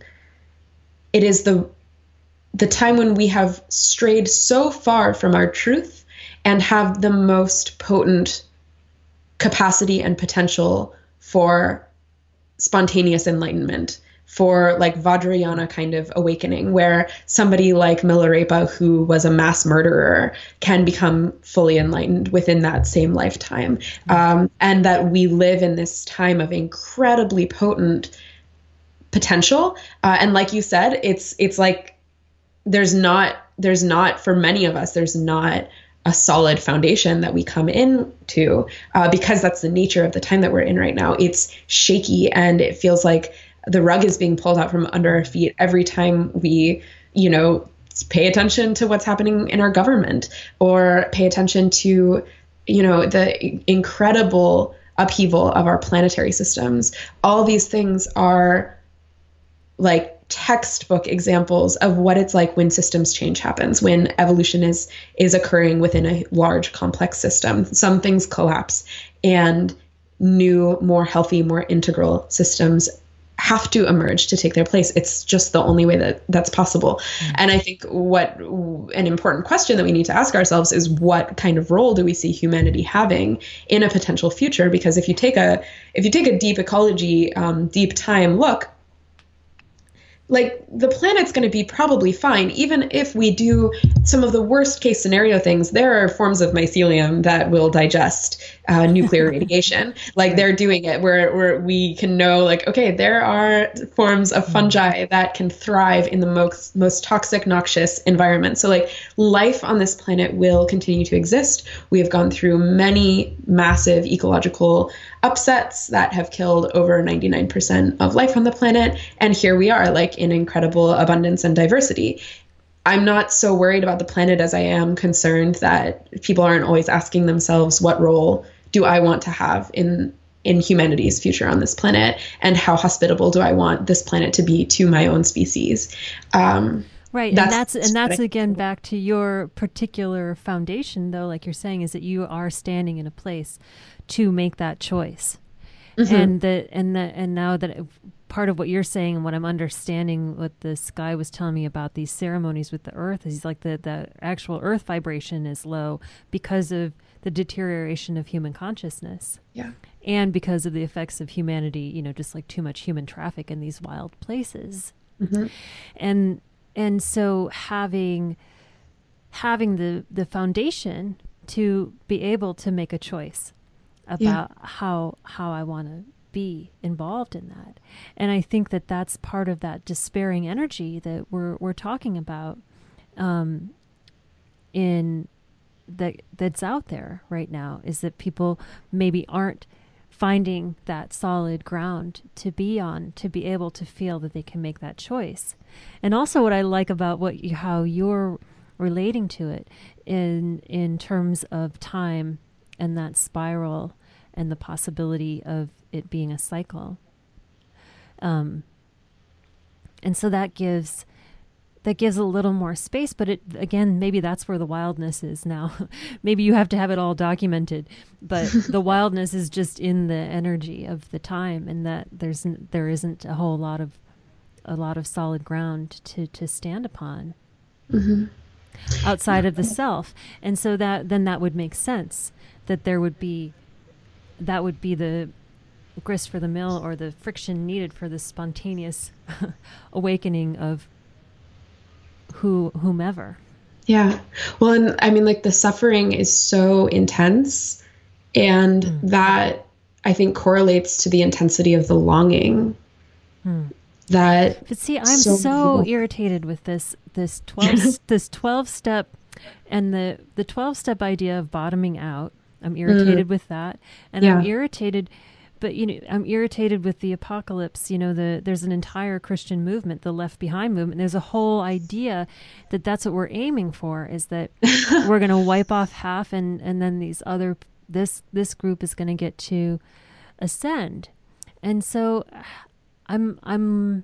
it is the the time when we have strayed so far from our truth and have the most potent capacity and potential for spontaneous enlightenment, for like Vajrayana kind of awakening, where somebody like Milarepa, who was a mass murderer, can become fully enlightened within that same lifetime. Um, and that we live in this time of incredibly potent potential. Uh, and like you said, it's it's like there's not there's not for many of us, there's not a solid foundation that we come into uh, because that's the nature of the time that we're in right now. It's shaky, and it feels like the rug is being pulled out from under our feet every time we, you know, pay attention to what's happening in our government, or pay attention to, you know, the incredible upheaval of our planetary systems. All these things are like textbook examples of what it's like when systems change happens, when evolution is is occurring within a large complex system. Some things collapse and new, more healthy, more integral systems have to emerge to take their place. It's just the only way that that's possible. Mm-hmm. And I think what an important question that we need to ask ourselves is, what kind of role do we see humanity having in a potential future? Because if you take a if you take a deep ecology, um, deep time look, like the planet's going to be probably fine, even if we do some of the worst case scenario things. There are forms of mycelium that will digest uh, nuclear radiation. Like right. They're doing it where, where we can know, like, okay, there are forms of fungi that can thrive in the most, most toxic, noxious environment. So like life on this planet will continue to exist. We have gone through many massive ecological upsets that have killed over ninety-nine percent of life on the planet. And here we are, like, in incredible abundance and diversity. I'm not so worried about the planet as I am concerned that people aren't always asking themselves, what role do I want to have in in humanity's future on this planet? And how hospitable do I want this planet to be to my own species? Um, Right. That's, and that's and that's again back to your particular foundation, though, like you're saying, is that you are standing in a place to make that choice. Mm-hmm. And that and that and now that it, part of what you're saying and what I'm understanding, what this guy was telling me about these ceremonies with the earth, is like the, the actual earth vibration is low because of the deterioration of human consciousness. Yeah. And because of the effects of humanity, you know, just like too much human traffic in these wild places. Mm-hmm. And And so having having the, the foundation to be able to make a choice about yeah. how how I want to be involved in that. And I think that that's part of that despairing energy that we're we're talking about um, in that that's out there right now, is that people maybe aren't finding that solid ground to be on, to be able to feel that they can make that choice. And also what I like about what you, how you're relating to it in in terms of time and that spiral and the possibility of it being a cycle. Um, and so that gives that gives a little more space, but it, again, maybe that's where the wildness is now. Maybe you have to have it all documented, but the wildness is just in the energy of the time, and that there's there isn't a whole lot of a lot of solid ground to, to stand upon mm-hmm. outside of the self. And so that then that would make sense that there would be that would be the grist for the mill, or the friction needed for the spontaneous awakening of who whomever. Yeah. Well, and I mean, like, the suffering is so intense, and mm. that I think correlates to the intensity of the longing. Mm. That but see, I'm so, so irritated with this this twelve this twelve step and the the twelve step idea of bottoming out. I'm irritated mm. with that, and yeah. I'm irritated. But, you know, I'm irritated with the apocalypse. You know, the there's an entire Christian movement, the Left Behind movement. There's a whole idea that that's what we're aiming for, is that we're going to wipe off half, and, and then these other this this group is going to get to ascend. And so I'm I'm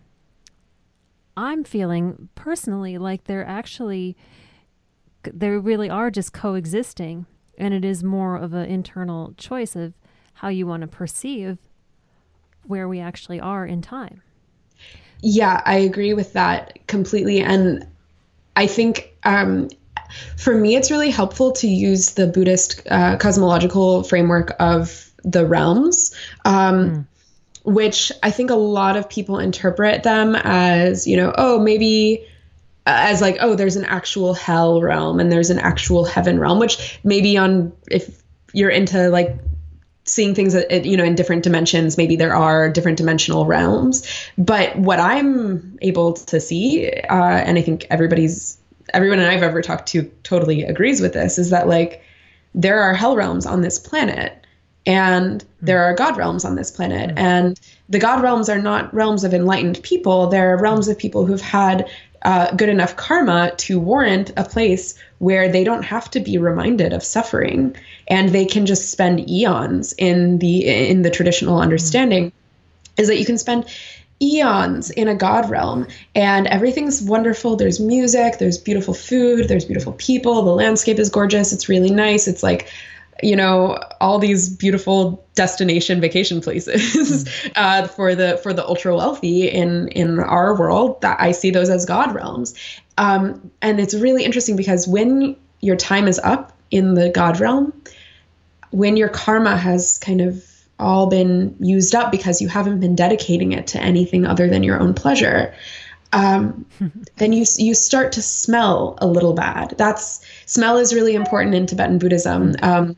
I'm feeling personally like they're actually they really are just coexisting, and it is more of an internal choice of how you want to perceive where we actually are in time. Yeah, I agree with that completely. And I think um, for me, it's really helpful to use the Buddhist uh, cosmological framework of the realms, um, mm. which I think a lot of people interpret them as, you know, oh, maybe as like, oh, there's an actual hell realm and there's an actual heaven realm, which maybe on, if you're into like seeing things, you know, in different dimensions, maybe there are different dimensional realms. But what I'm able to see, uh, and I think everybody's, everyone I've ever talked to totally agrees with this, is that like there are hell realms on this planet, and there are God realms on this planet. Mm. And the God realms are not realms of enlightened people. They're realms of people who've had uh, good enough karma to warrant a place where they don't have to be reminded of suffering, and they can just spend eons in the in the traditional understanding mm-hmm. is that you can spend eons in a God realm and everything's wonderful. There's music, there's beautiful food, there's beautiful people, the landscape is gorgeous, it's really nice. It's like, you know, all these beautiful destination vacation places mm. uh, for the for the ultra wealthy in in our world. That I see those as God realms, um, and it's really interesting because when your time is up in the God realm, when your karma has kind of all been used up because you haven't been dedicating it to anything other than your own pleasure, um, then you you start to smell a little bad. That's smell is really important in Tibetan Buddhism. Um,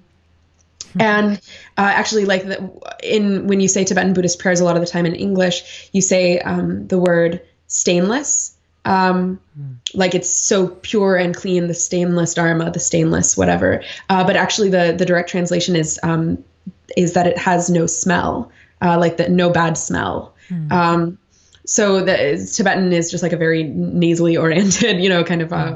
And uh, actually, like the, in when you say Tibetan Buddhist prayers, a lot of the time in English, you say um, the word stainless, um, mm. like it's so pure and clean, the stainless Dharma, the stainless whatever. Uh, but actually, the the direct translation is um, is that it has no smell, uh, like the no bad smell. Mm. Um, so the Tibetan is just like a very nasally oriented, you know, kind of. Uh,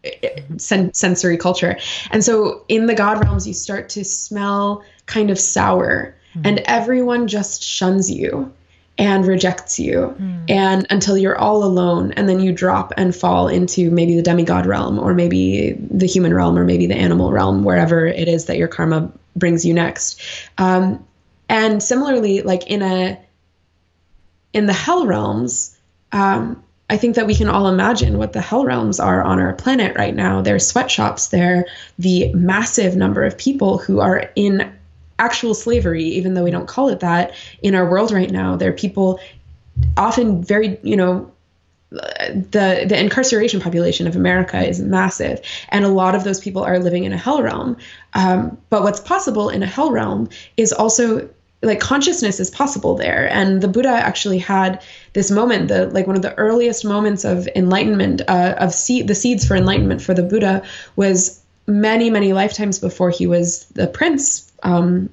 Sen- sensory culture. And so in the God realms, you start to smell kind of sour mm. and everyone just shuns you and rejects you mm. and until you're all alone, and then you drop and fall into maybe the demigod realm or maybe the human realm or maybe the animal realm, wherever it is that your karma brings you next. Um, and similarly, like in a, in the hell realms, um, I think that we can all imagine what the hell realms are on our planet right now. They're sweatshops. They're the massive number of people who are in actual slavery, even though we don't call it that in our world right now. They're people often very, you know, the the incarceration population of America is massive. And a lot of those people are living in a hell realm. Um, but what's possible in a hell realm is also like consciousness is possible there. And the Buddha actually had this moment, the like one of the earliest moments of enlightenment, uh, of seed, the seeds for enlightenment for the Buddha was many, many lifetimes before he was the prince. Um,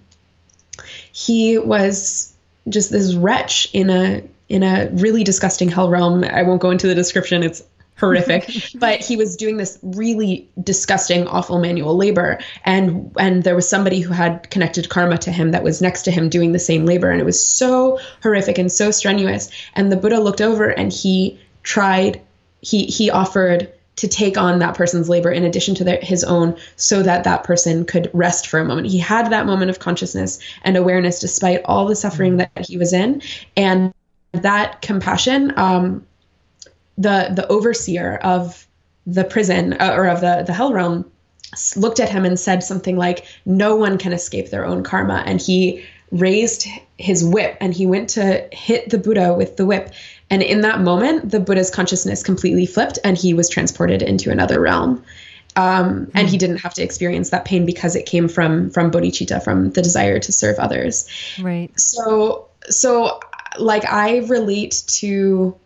he was just this wretch in a in a really disgusting hell realm. I won't go into the description. It's horrific, but he was doing this really disgusting, awful manual labor. And, and there was somebody who had connected karma to him that was next to him doing the same labor. And it was so horrific and so strenuous. And the Buddha looked over and he tried, he, he offered to take on that person's labor in addition to their, his own, so that that person could rest for a moment. He had that moment of consciousness and awareness despite all the suffering that he was in. And that compassion, um, the the overseer of the prison uh, or of the, the hell realm looked at him and said something like, no one can escape their own karma. And he raised his whip and he went to hit the Buddha with the whip. And in that moment, the Buddha's consciousness completely flipped and he was transported into another realm. Um, mm. And he didn't have to experience that pain because it came from from bodhicitta, from the desire to serve others. Right. So, so like I relate to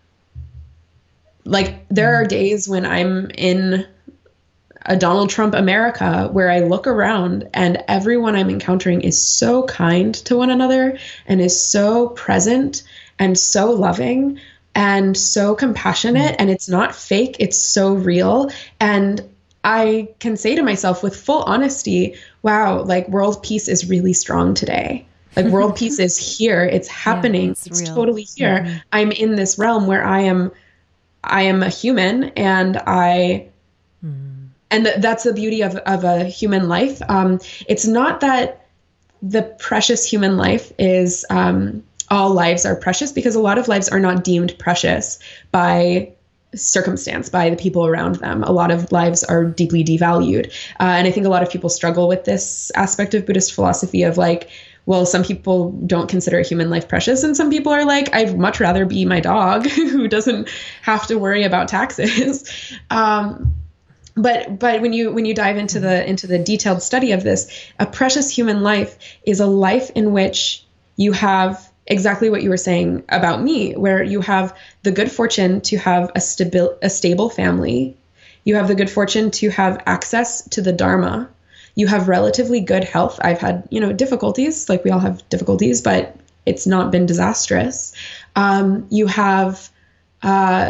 Like there are days when I'm in a Donald Trump America where I look around and everyone I'm encountering is so kind to one another and is so present and so loving and so compassionate, and it's not fake, it's so real. And I can say to myself with full honesty, wow, like world peace is really strong today. Like world peace is here. It's happening. Yeah, it's it's totally here. Mm-hmm. I'm in this realm where I am I am a human, and I, mm. and th- that's the beauty of, of a human life. Um, it's not that the precious human life is, um, all lives are precious, because a lot of lives are not deemed precious by circumstance, by the people around them. A lot of lives are deeply devalued. Uh, and I think a lot of people struggle with this aspect of Buddhist philosophy of like, well, some people don't consider human life precious, and some people are like, I'd much rather be my dog who doesn't have to worry about taxes. Um, but but when you when you dive into the into the detailed study of this, a precious human life is a life in which you have exactly what you were saying about me, where you have the good fortune to have a stabil- a stable family, you have the good fortune to have access to the Dharma. You have relatively good health. I've had, you know, difficulties, like we all have difficulties, but it's not been disastrous. Um, you have uh,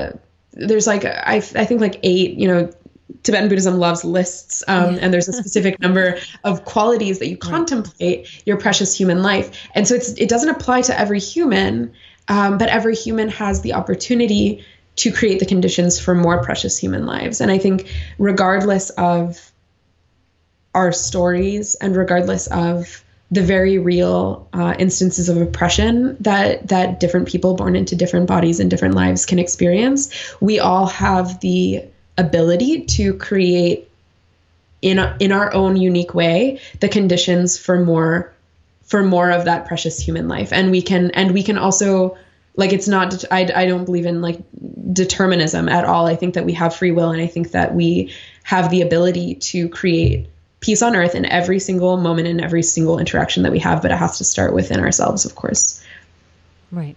there's like, I, I think like eight, you know, Tibetan Buddhism loves lists, um, and there's a specific number of qualities that you right. contemplate your precious human life. And so it's, it doesn't apply to every human, um, but every human has the opportunity to create the conditions for more precious human lives. And I think regardless of our stories and regardless of the very real uh, instances of oppression that that different people born into different bodies and different lives can experience, we all have the ability to create in a, in our own unique way the conditions for more for more of that precious human life. And we can and we can also, like, it's not, I, I don't believe in like determinism at all. I think that we have free will, and I think that we have the ability to create peace on earth in every single moment, in every single interaction that we have, but it has to start within ourselves, of course. Right.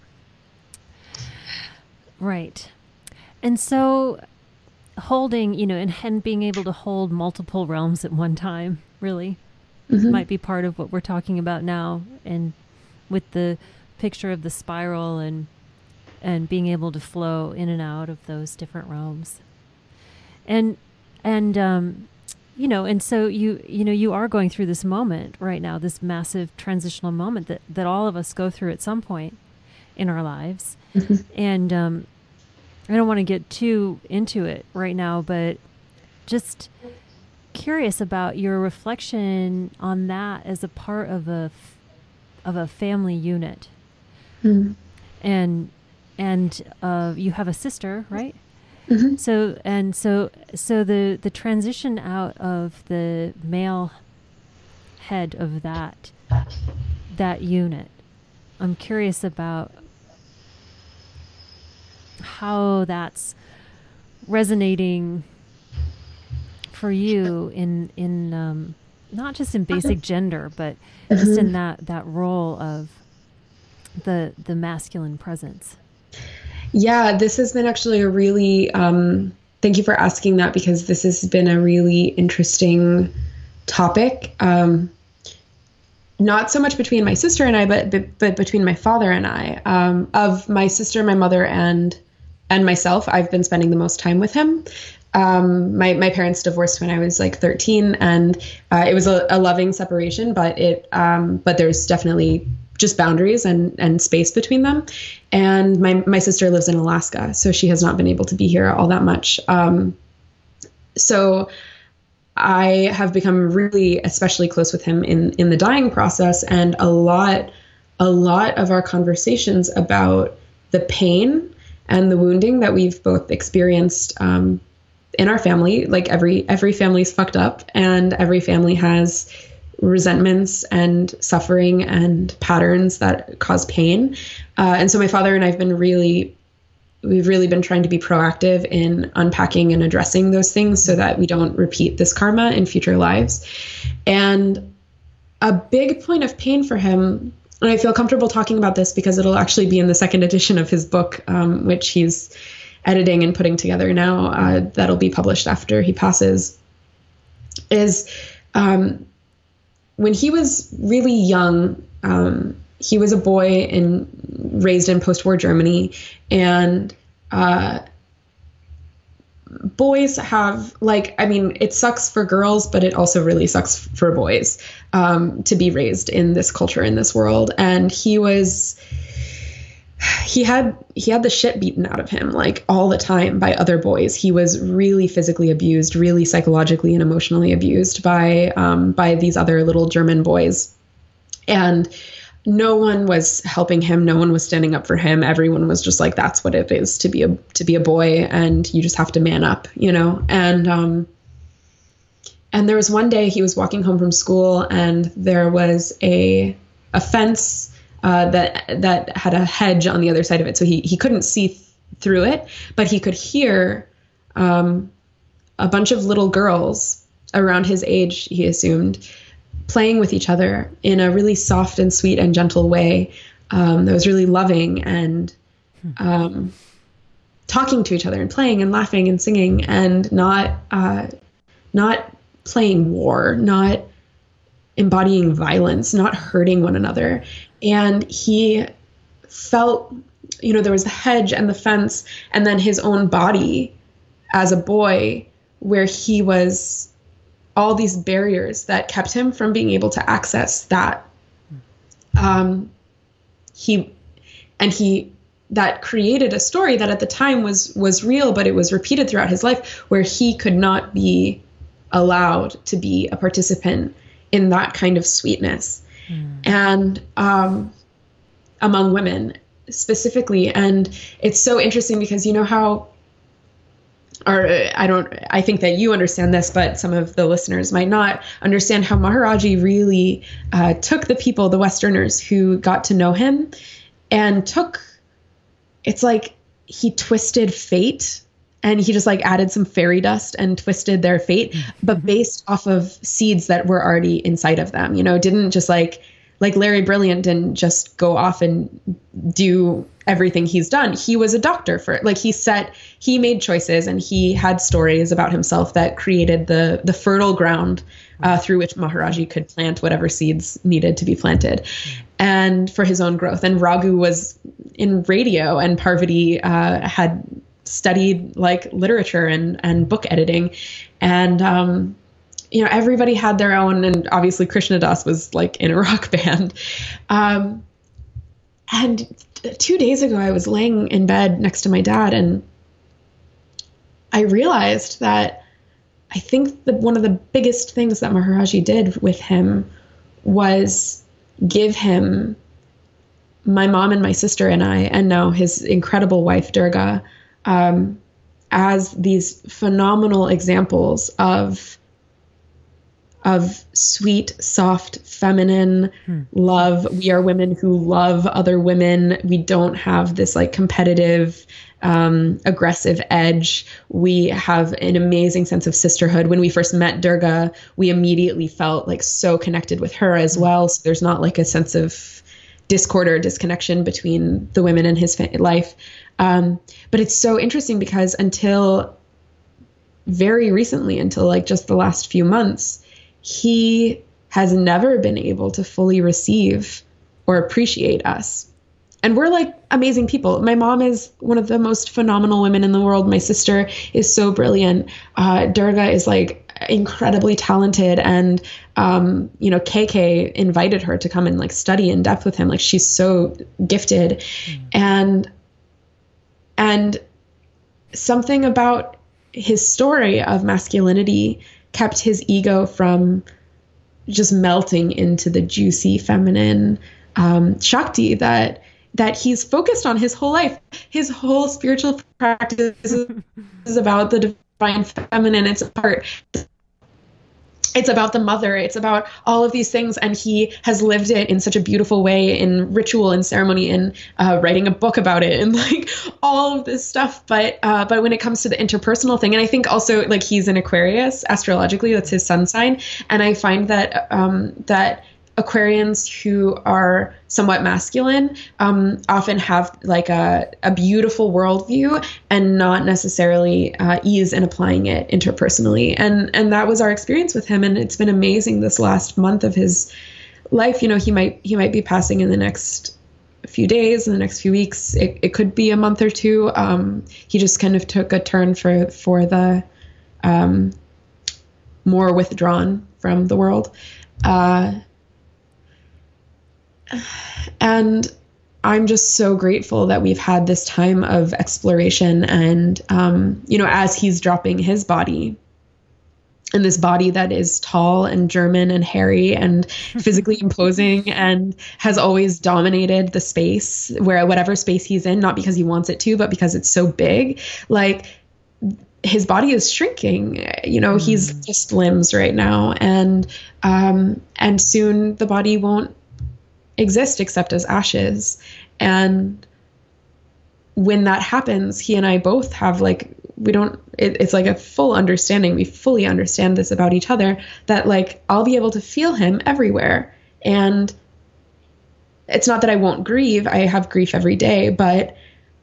Right. And so holding, you know, and, and being able to hold multiple realms at one time, really, mm-hmm. might be part of what we're talking about now. And with the picture of the spiral and and being able to flow in and out of those different realms. And, and, um, you know, and so you, you know, you are going through this moment right now, this massive transitional moment that, that all of us go through at some point in our lives. Mm-hmm. And, um, I don't want to get too into it right now, but just curious about your reflection on that as a part of a, of a family unit. Mm-hmm. And, and, uh, you have a sister, right? Mm-hmm. So, and so, so the, the transition out of the male head of that, that unit, I'm curious about how that's resonating for you in, in, um, not just in basic gender, but mm-hmm. just in that, that role of the, the masculine presence. Yeah, this has been actually a really, um, thank you for asking that, because this has been a really interesting topic. Um, not so much between my sister and I, but, but, but between my father and I. Um, of my sister, my mother, and and myself, I've been spending the most time with him. Um, my, my parents divorced when I was like thirteen, and uh, it was a, a loving separation, but it, um, but there's definitely just boundaries and, and space between them. And my, my sister lives in Alaska, so she has not been able to be here all that much. Um, so I have become really especially close with him in, in the dying process, and a lot, a lot of our conversations about the pain and the wounding that we've both experienced, um, in our family. Like every, every family's fucked up, and every family has resentments and suffering and patterns that cause pain. Uh, and so my father and I have been really, we've really been trying to be proactive in unpacking and addressing those things so that we don't repeat this karma in future lives. And a big point of pain for him, and I feel comfortable talking about this because it'll actually be in the second edition of his book, um, which he's editing and putting together now, uh, that'll be published after he passes, is, um, when he was really young, um, he was a boy in raised in post-war Germany, and uh, boys have, like, I mean, it sucks for girls, but it also really sucks for boys um, to be raised in this culture, in this world. And he was, he had he had the shit beaten out of him, like, all the time by other boys. He was really physically abused, really psychologically and emotionally abused by um, by these other little German boys. And no one was helping him. No one was standing up for him. Everyone was just like, that's what it is to be a to be a boy, and you just have to man up, you know. And um, and there was one day he was walking home from school, and there was a a fence Uh, that that had a hedge on the other side of it. So he, he couldn't see th- through it, but he could hear um, a bunch of little girls around his age, he assumed, playing with each other in a really soft and sweet and gentle way um, that was really loving, and um, talking to each other and playing and laughing and singing, and not uh, not playing war, not embodying violence, not hurting one another. And he felt you know, there was the hedge and the fence, and then his own body as a boy, where he was all these barriers that kept him from being able to access that. Um, he, and he, that created a story that at the time was, was real, but it was repeated throughout his life, where he could not be allowed to be a participant in that kind of sweetness. Mm. And, um, among women specifically. And it's so interesting because, you know, how, or I don't, I think that you understand this, but some of the listeners might not understand how Maharaji really uh, took the people, the Westerners who got to know him, and took, it's like he twisted fate, and he just like added some fairy dust and twisted their fate, but based off of seeds that were already inside of them, you know, didn't just like, like Larry Brilliant didn't just go off and do everything he's done. He was a doctor for like he set, he made choices, and he had stories about himself that created the the fertile ground uh, through which Maharaji could plant whatever seeds needed to be planted, and for his own growth. And Raghu was in radio, and Parvati uh, had studied like literature and and book editing, and um, you know, everybody had their own, and obviously Krishna Das was like in a rock band. Um, and two days ago, I was laying in bed next to my dad, and I realized that I think that one of the biggest things that Maharaji did with him was give him my mom and my sister and I, and now his incredible wife, Durga, um, as these phenomenal examples of of sweet, soft, feminine hmm. love. We are women who love other women. We don't have this like competitive, um, aggressive edge. We have an amazing sense of sisterhood. When we first met Durga, we immediately felt like so connected with her as well. So there's not like a sense of discord or disconnection between the women in his life. Um, but it's so interesting because until very recently, until like just the last few months, he has never been able to fully receive or appreciate us. And we're like amazing people. My mom is one of the most phenomenal women in the world. My sister is so brilliant. Uh, Durga is like incredibly talented. And, um, you know, K K invited her to come and like study in depth with him. Like she's so gifted. Mm. And, and something about his story of masculinity kept his ego from just melting into the juicy feminine um, Shakti that that he's focused on his whole life. His whole spiritual practice is about the divine feminine. It's about it's about the mother. It's about all of these things, and he has lived it in such a beautiful way in ritual and ceremony, and uh, writing a book about it, and like all of this stuff. But uh, but when it comes to the interpersonal thing, and I think also like he's an Aquarius astrologically, that's his sun sign, and I find that um, that Aquarians who are somewhat masculine um, often have like a, a beautiful worldview and not necessarily uh, ease in applying it interpersonally. And and that was our experience with him. And it's been amazing this last month of his life. You know, he might he might be passing in the next few days, in the next few weeks. It, it could be a month or two. Um, he just kind of took a turn for, for the um, more withdrawn from the world. Uh, And I'm just so grateful that we've had this time of exploration. And, um, you know, as he's dropping his body, and this body that is tall and German and hairy and physically imposing and has always dominated the space, where whatever space he's in, not because he wants it to, but because it's so big, like his body is shrinking. You know, mm. he's just limbs right now. And, um, and soon the body won't exist except as ashes. And when that happens, he and I both have like, we don't, it, it's like a full understanding. We fully understand this about each other, that like, I'll be able to feel him everywhere. And it's not that I won't grieve. I have grief every day, but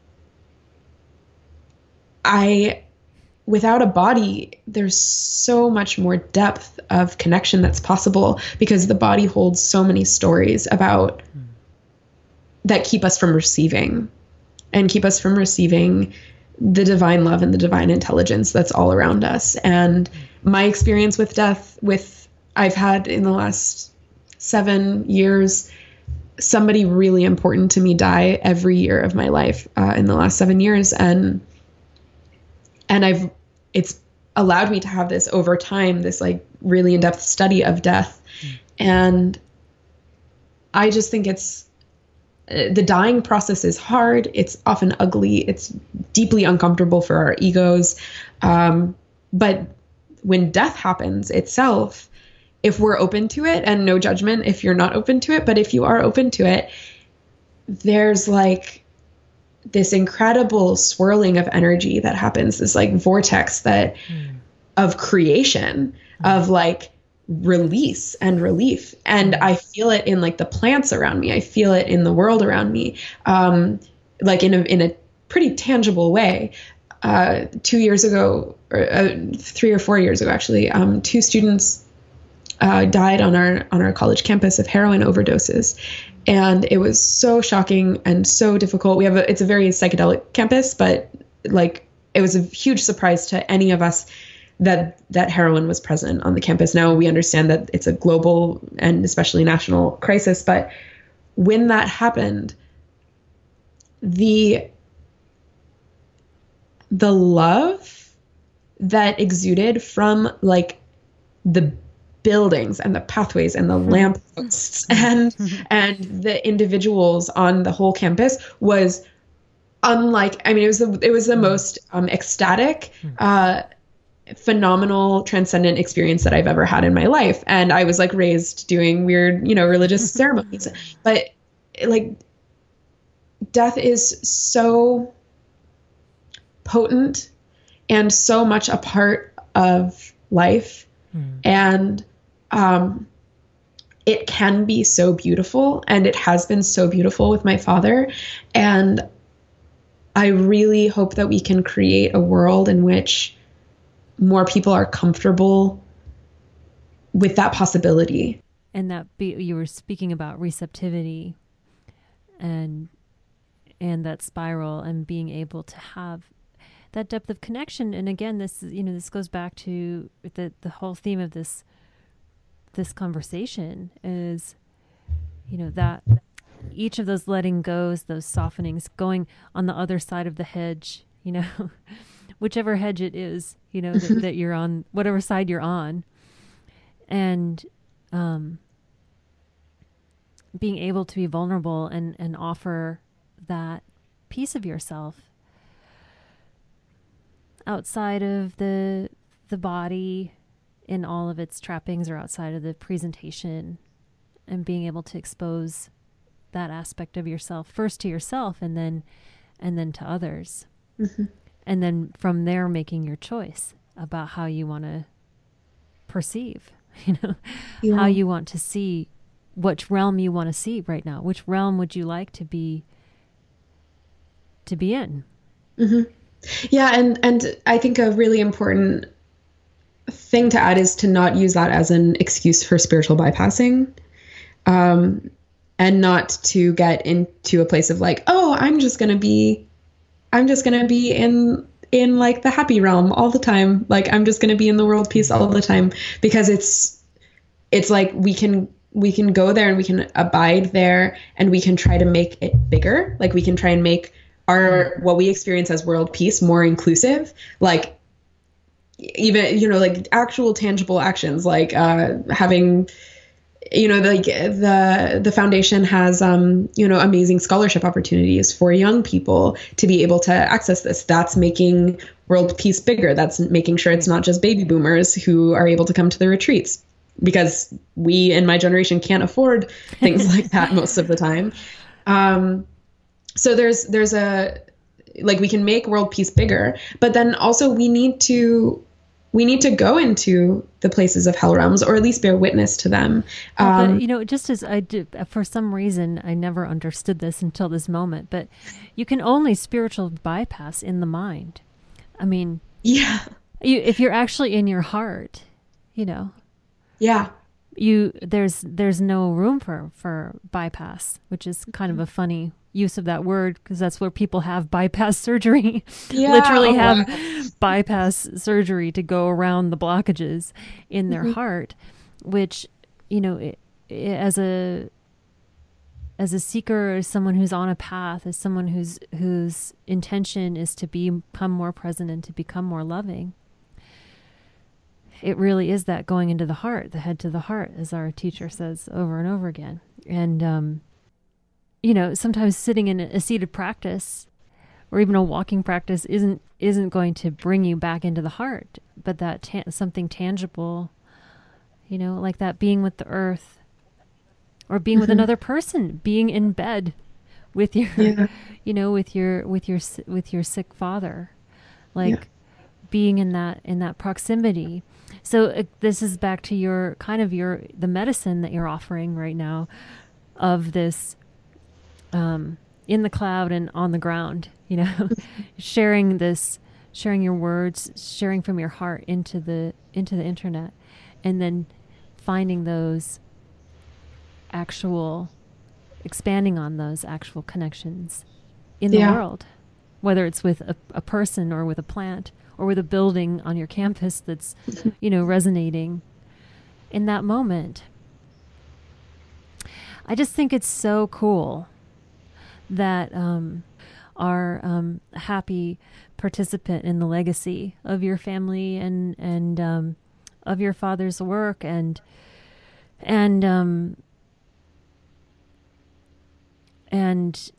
I, without a body, there's so much more depth of connection that's possible, because the body holds so many stories about that keep us from receiving. and keep us from receiving the divine love and the divine intelligence that's all around us. And my experience with death, with I've had in the last seven years, somebody really important to me die every year of my life uh, in the last seven years. And, and I've, it's allowed me to have this over time, this like really in-depth study of death. Mm. And I just think it's, the dying process is hard. It's often ugly. It's deeply uncomfortable for our egos. Um, but when death happens itself, if we're open to it, and no judgment if you're not open to it, but if you are open to it, there's like this incredible swirling of energy that happens, this like vortex that mm. of creation, mm. of like release and relief. And I feel it in like the plants around me. I feel it in the world around me, um, like in a, in a pretty tangible way. Uh, two years ago, or uh, three or four years ago, actually, um, two students uh, died on our on our college campus of heroin overdoses, and it was so shocking and so difficult. We have a, it's a very psychedelic campus, but like it was a huge surprise to any of us that that heroin was present on the campus. Now we understand that it's a global and especially national crisis, but when that happened, the the love that exuded from like the buildings and the pathways and the lampposts and and the individuals on the whole campus was unlike, I mean, it was the, it was the most um, ecstatic, uh, phenomenal, transcendent experience that I've ever had in my life. And I was like raised doing weird, you know, religious ceremonies, but like death is so potent and so much a part of life. Mm. And, um, it can be so beautiful, and it has been so beautiful with my father. And I really hope that we can create a world in which more people are comfortable with that possibility. And that be, you were speaking about receptivity and and that spiral and being able to have that depth of connection. And again, this you know this goes back to the the whole theme of this this conversation is, you know, that each of those letting goes, those softenings, going on the other side of the hedge, you know, whichever hedge it is, you know, that, that you're on, whatever side you're on, and um, being able to be vulnerable and, and offer that piece of yourself outside of the the body in all of its trappings, or outside of the presentation, and being able to expose that aspect of yourself first to yourself, and then and then to others. Mm-hmm. And then from there, making your choice about how you want to perceive, you know, yeah. how you want to see, which realm you want to see right now. Which realm would you like to be, to be in? Mm-hmm. Yeah. And, and I think a really important thing to add is to not use that as an excuse for spiritual bypassing, um, and not to get into a place of like, oh, I'm just going to be I'm just going to be in, in like the happy realm all the time. Like, I'm just going to be in the world peace all the time, because it's, it's like we can, we can go there and we can abide there, and we can try to make it bigger. Like we can try and make our, what we experience as world peace more inclusive. Like even, you know, like actual tangible actions, like, uh, having, you know, like the, the foundation has, um, you know, amazing scholarship opportunities for young people to be able to access this. That's making world peace bigger. That's making sure it's not just baby boomers who are able to come to the retreats, because we in my generation can't afford things like that most of the time. Um, so there's, there's a, like, we can make world peace bigger, but then also we need to, we need to go into the places of hell realms, or at least bear witness to them. Um, but, you know, just as I did, for some reason, I never understood this until this moment, but you can only spiritual bypass in the mind. I mean, yeah, you, if you're actually in your heart, you know, yeah, you there's there's no room for for bypass, which is kind of a funny use of that word, because that's where people have bypass surgery. Yeah, literally oh, have wow. bypass surgery to go around the blockages in their mm-hmm. heart, which, you know, it, it, as a as a seeker, as someone who's on a path, as someone whose whose intention is to be, become more present and to become more loving, it really is that going into the heart, the head to the heart, as our teacher says over and over again. And, um, you know, sometimes sitting in a seated practice or even a walking practice isn't isn't going to bring you back into the heart, but that ta- something tangible, you know, like that being with the earth, or being mm-hmm. with another person, being in bed with your, yeah. you know, with your with your with your sick father, like yeah. being in that in that proximity. So uh, this is back to your kind of your the medicine that you're offering right now, of this um, in the cloud and on the ground, you know, sharing this, sharing your words, sharing from your heart into the into the internet, and then finding those actual, expanding on those actual connections in the yeah. world, whether it's with a, a person or with a plant or with a building on your campus that's, you know, resonating in that moment. I just think it's so cool that um, our um, happy participant in the legacy of your family and and um, of your father's work, and and um, and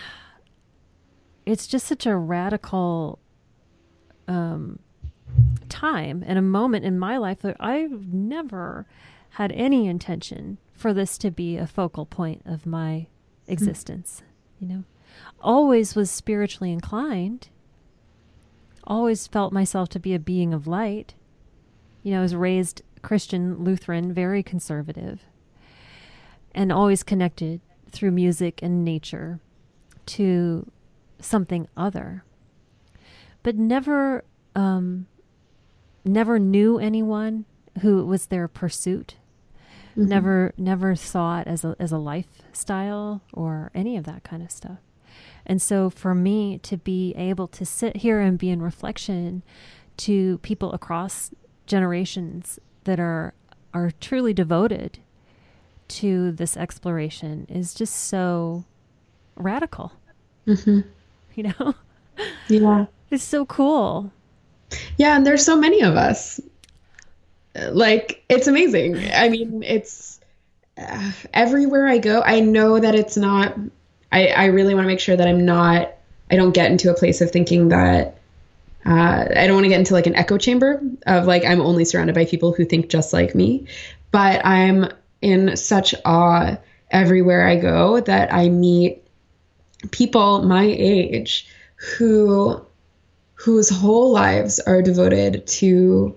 it's just such a radical um, time and a moment in my life that I've never had any intention for this to be a focal point of my existence. You know, always was spiritually inclined, always felt myself to be a being of light. You know, I was raised Christian, Lutheran, very conservative, and always connected through music and nature to something other, but never, um, never knew anyone who it was their pursuit. Mm-hmm. Never, never saw it as a as a lifestyle or any of that kind of stuff. And so for me to be able to sit here and be in reflection to people across generations that are are truly devoted to this exploration is just so radical. Mm-hmm. You know? Yeah. It's so cool. Yeah, and there's so many of us. Like, it's amazing. I mean, it's uh, everywhere I go, I know that it's not, I, I really want to make sure that I'm not, I don't get into a place of thinking that, uh, I don't want to get into like an echo chamber of like, I'm only surrounded by people who think just like me, but I'm in such awe everywhere I go that I meet people my age who, whose whole lives are devoted to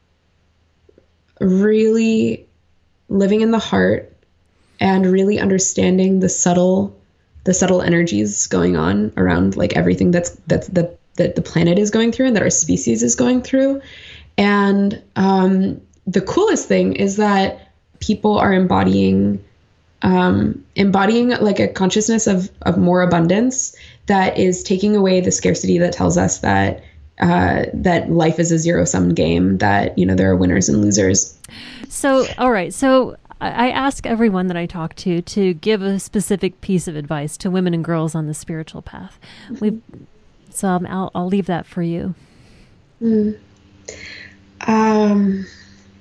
really living in the heart and really understanding the subtle, the subtle energies going on around like everything that's, that's the, that the planet is going through and that our species is going through. And um, the coolest thing is that people are embodying, um, embodying like a consciousness of, of more abundance that is taking away the scarcity that tells us that Uh, that life is a zero-sum game, that, you know, there are winners and losers. So, all right. So I ask everyone that I talk to to give a specific piece of advice to women and girls on the spiritual path. Mm-hmm. We've, so um, I'll, I'll leave that for you. Mm. Um,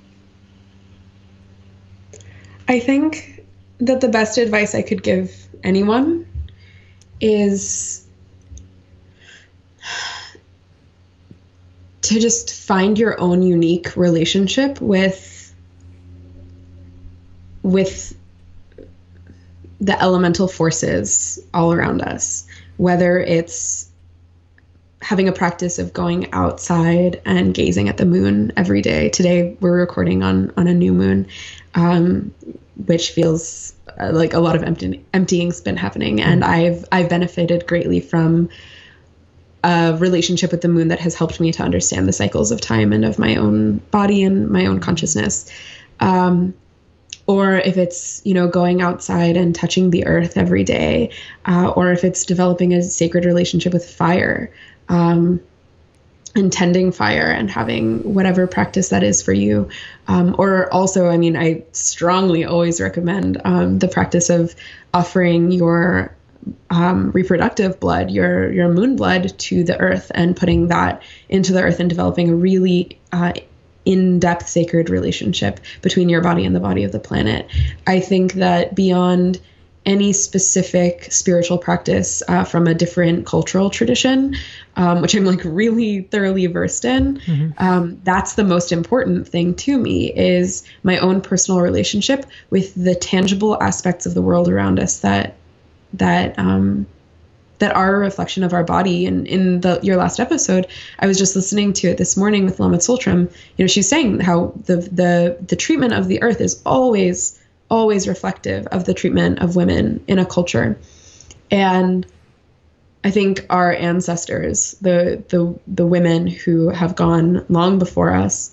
I think that the best advice I could give anyone is to just find your own unique relationship with, with the elemental forces all around us, whether it's having a practice of going outside and gazing at the moon every day. Today we're recording on, on a new moon, um, which feels uh, like a lot of empty, emptying's been happening. And I've, I've benefited greatly from a relationship with the moon that has helped me to understand the cycles of time and of my own body and my own consciousness. Um, or if it's, you know, going outside and touching the earth every day, uh, or if it's developing a sacred relationship with fire, um, and tending fire and having whatever practice that is for you. Um, or also, I mean, I strongly always recommend um, the practice of offering your um, reproductive blood, your your moon blood, to the earth and putting that into the earth and developing a really uh, in-depth sacred relationship between your body and the body of the planet. I think that beyond any specific spiritual practice uh, from a different cultural tradition, um, which I'm like really thoroughly versed in, mm-hmm. um, that's the most important thing to me, is my own personal relationship with the tangible aspects of the world around us that that um, that are a reflection of our body. And in the your last episode, I was just listening to it this morning with Lama Tsultrim. You know, she's saying how the the the treatment of the earth is always always reflective of the treatment of women in a culture. And I think our ancestors, the the the women who have gone long before us,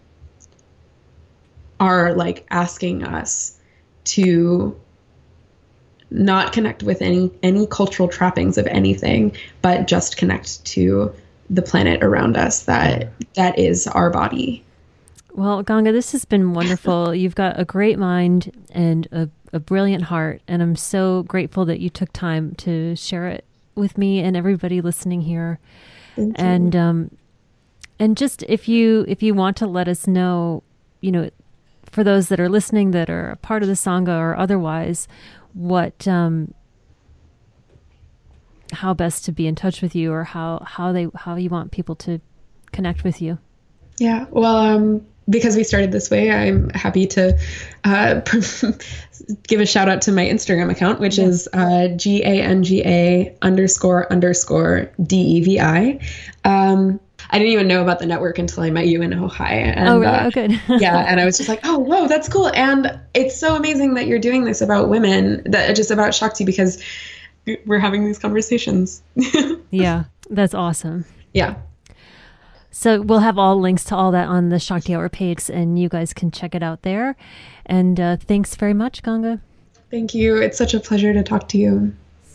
are like asking us to not connect with any any cultural trappings of anything, but just connect to the planet around us that that is our body. Well, Ganga, this has been wonderful. You've got a great mind and a, a brilliant heart, and I'm so grateful that you took time to share it with me and everybody listening here. Thank you. And um, and just if you if you want to let us know, you know, for those that are listening that are a part of the Sangha or otherwise, what um, how best to be in touch with you, or how how they how you want people to connect with you. Yeah, well, um, because we started this way, I'm happy to uh, give a shout out to my Instagram account, which yes. is uh, G A N G A underscore underscore D E V I. Um, I didn't even know about the network until I met you in Ojai. And, oh, really? Uh, oh, good. yeah. And I was just like, oh, whoa, that's cool. And it's so amazing that you're doing this about women, that just about Shakti, because we're having these conversations. Yeah, that's awesome. Yeah. So we'll have all links to all that on the Shakti Hour page, and you guys can check it out there. And uh, thanks very much, Ganga. Thank you. It's such a pleasure to talk to you.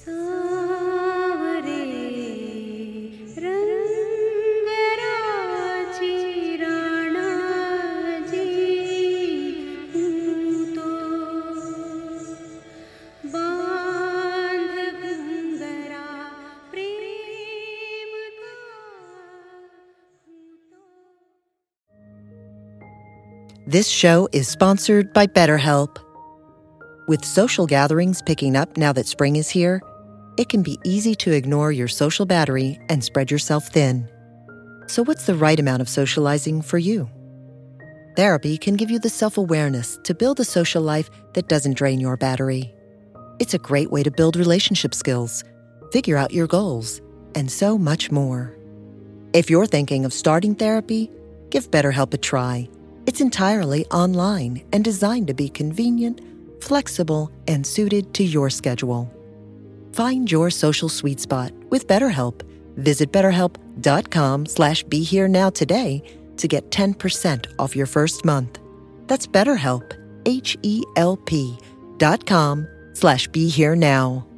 This show is sponsored by BetterHelp. With social gatherings picking up now that spring is here, it can be easy to ignore your social battery and spread yourself thin. So what's the right amount of socializing for you? Therapy can give you the self-awareness to build a social life that doesn't drain your battery. It's a great way to build relationship skills, figure out your goals, and so much more. If you're thinking of starting therapy, give BetterHelp a try. It's entirely online and designed to be convenient, flexible, and suited to your schedule. Find your social sweet spot with BetterHelp. Visit betterhelp.com slash be here now today to get ten percent off your first month. That's BetterHelp, H E L P dot com slash be here now.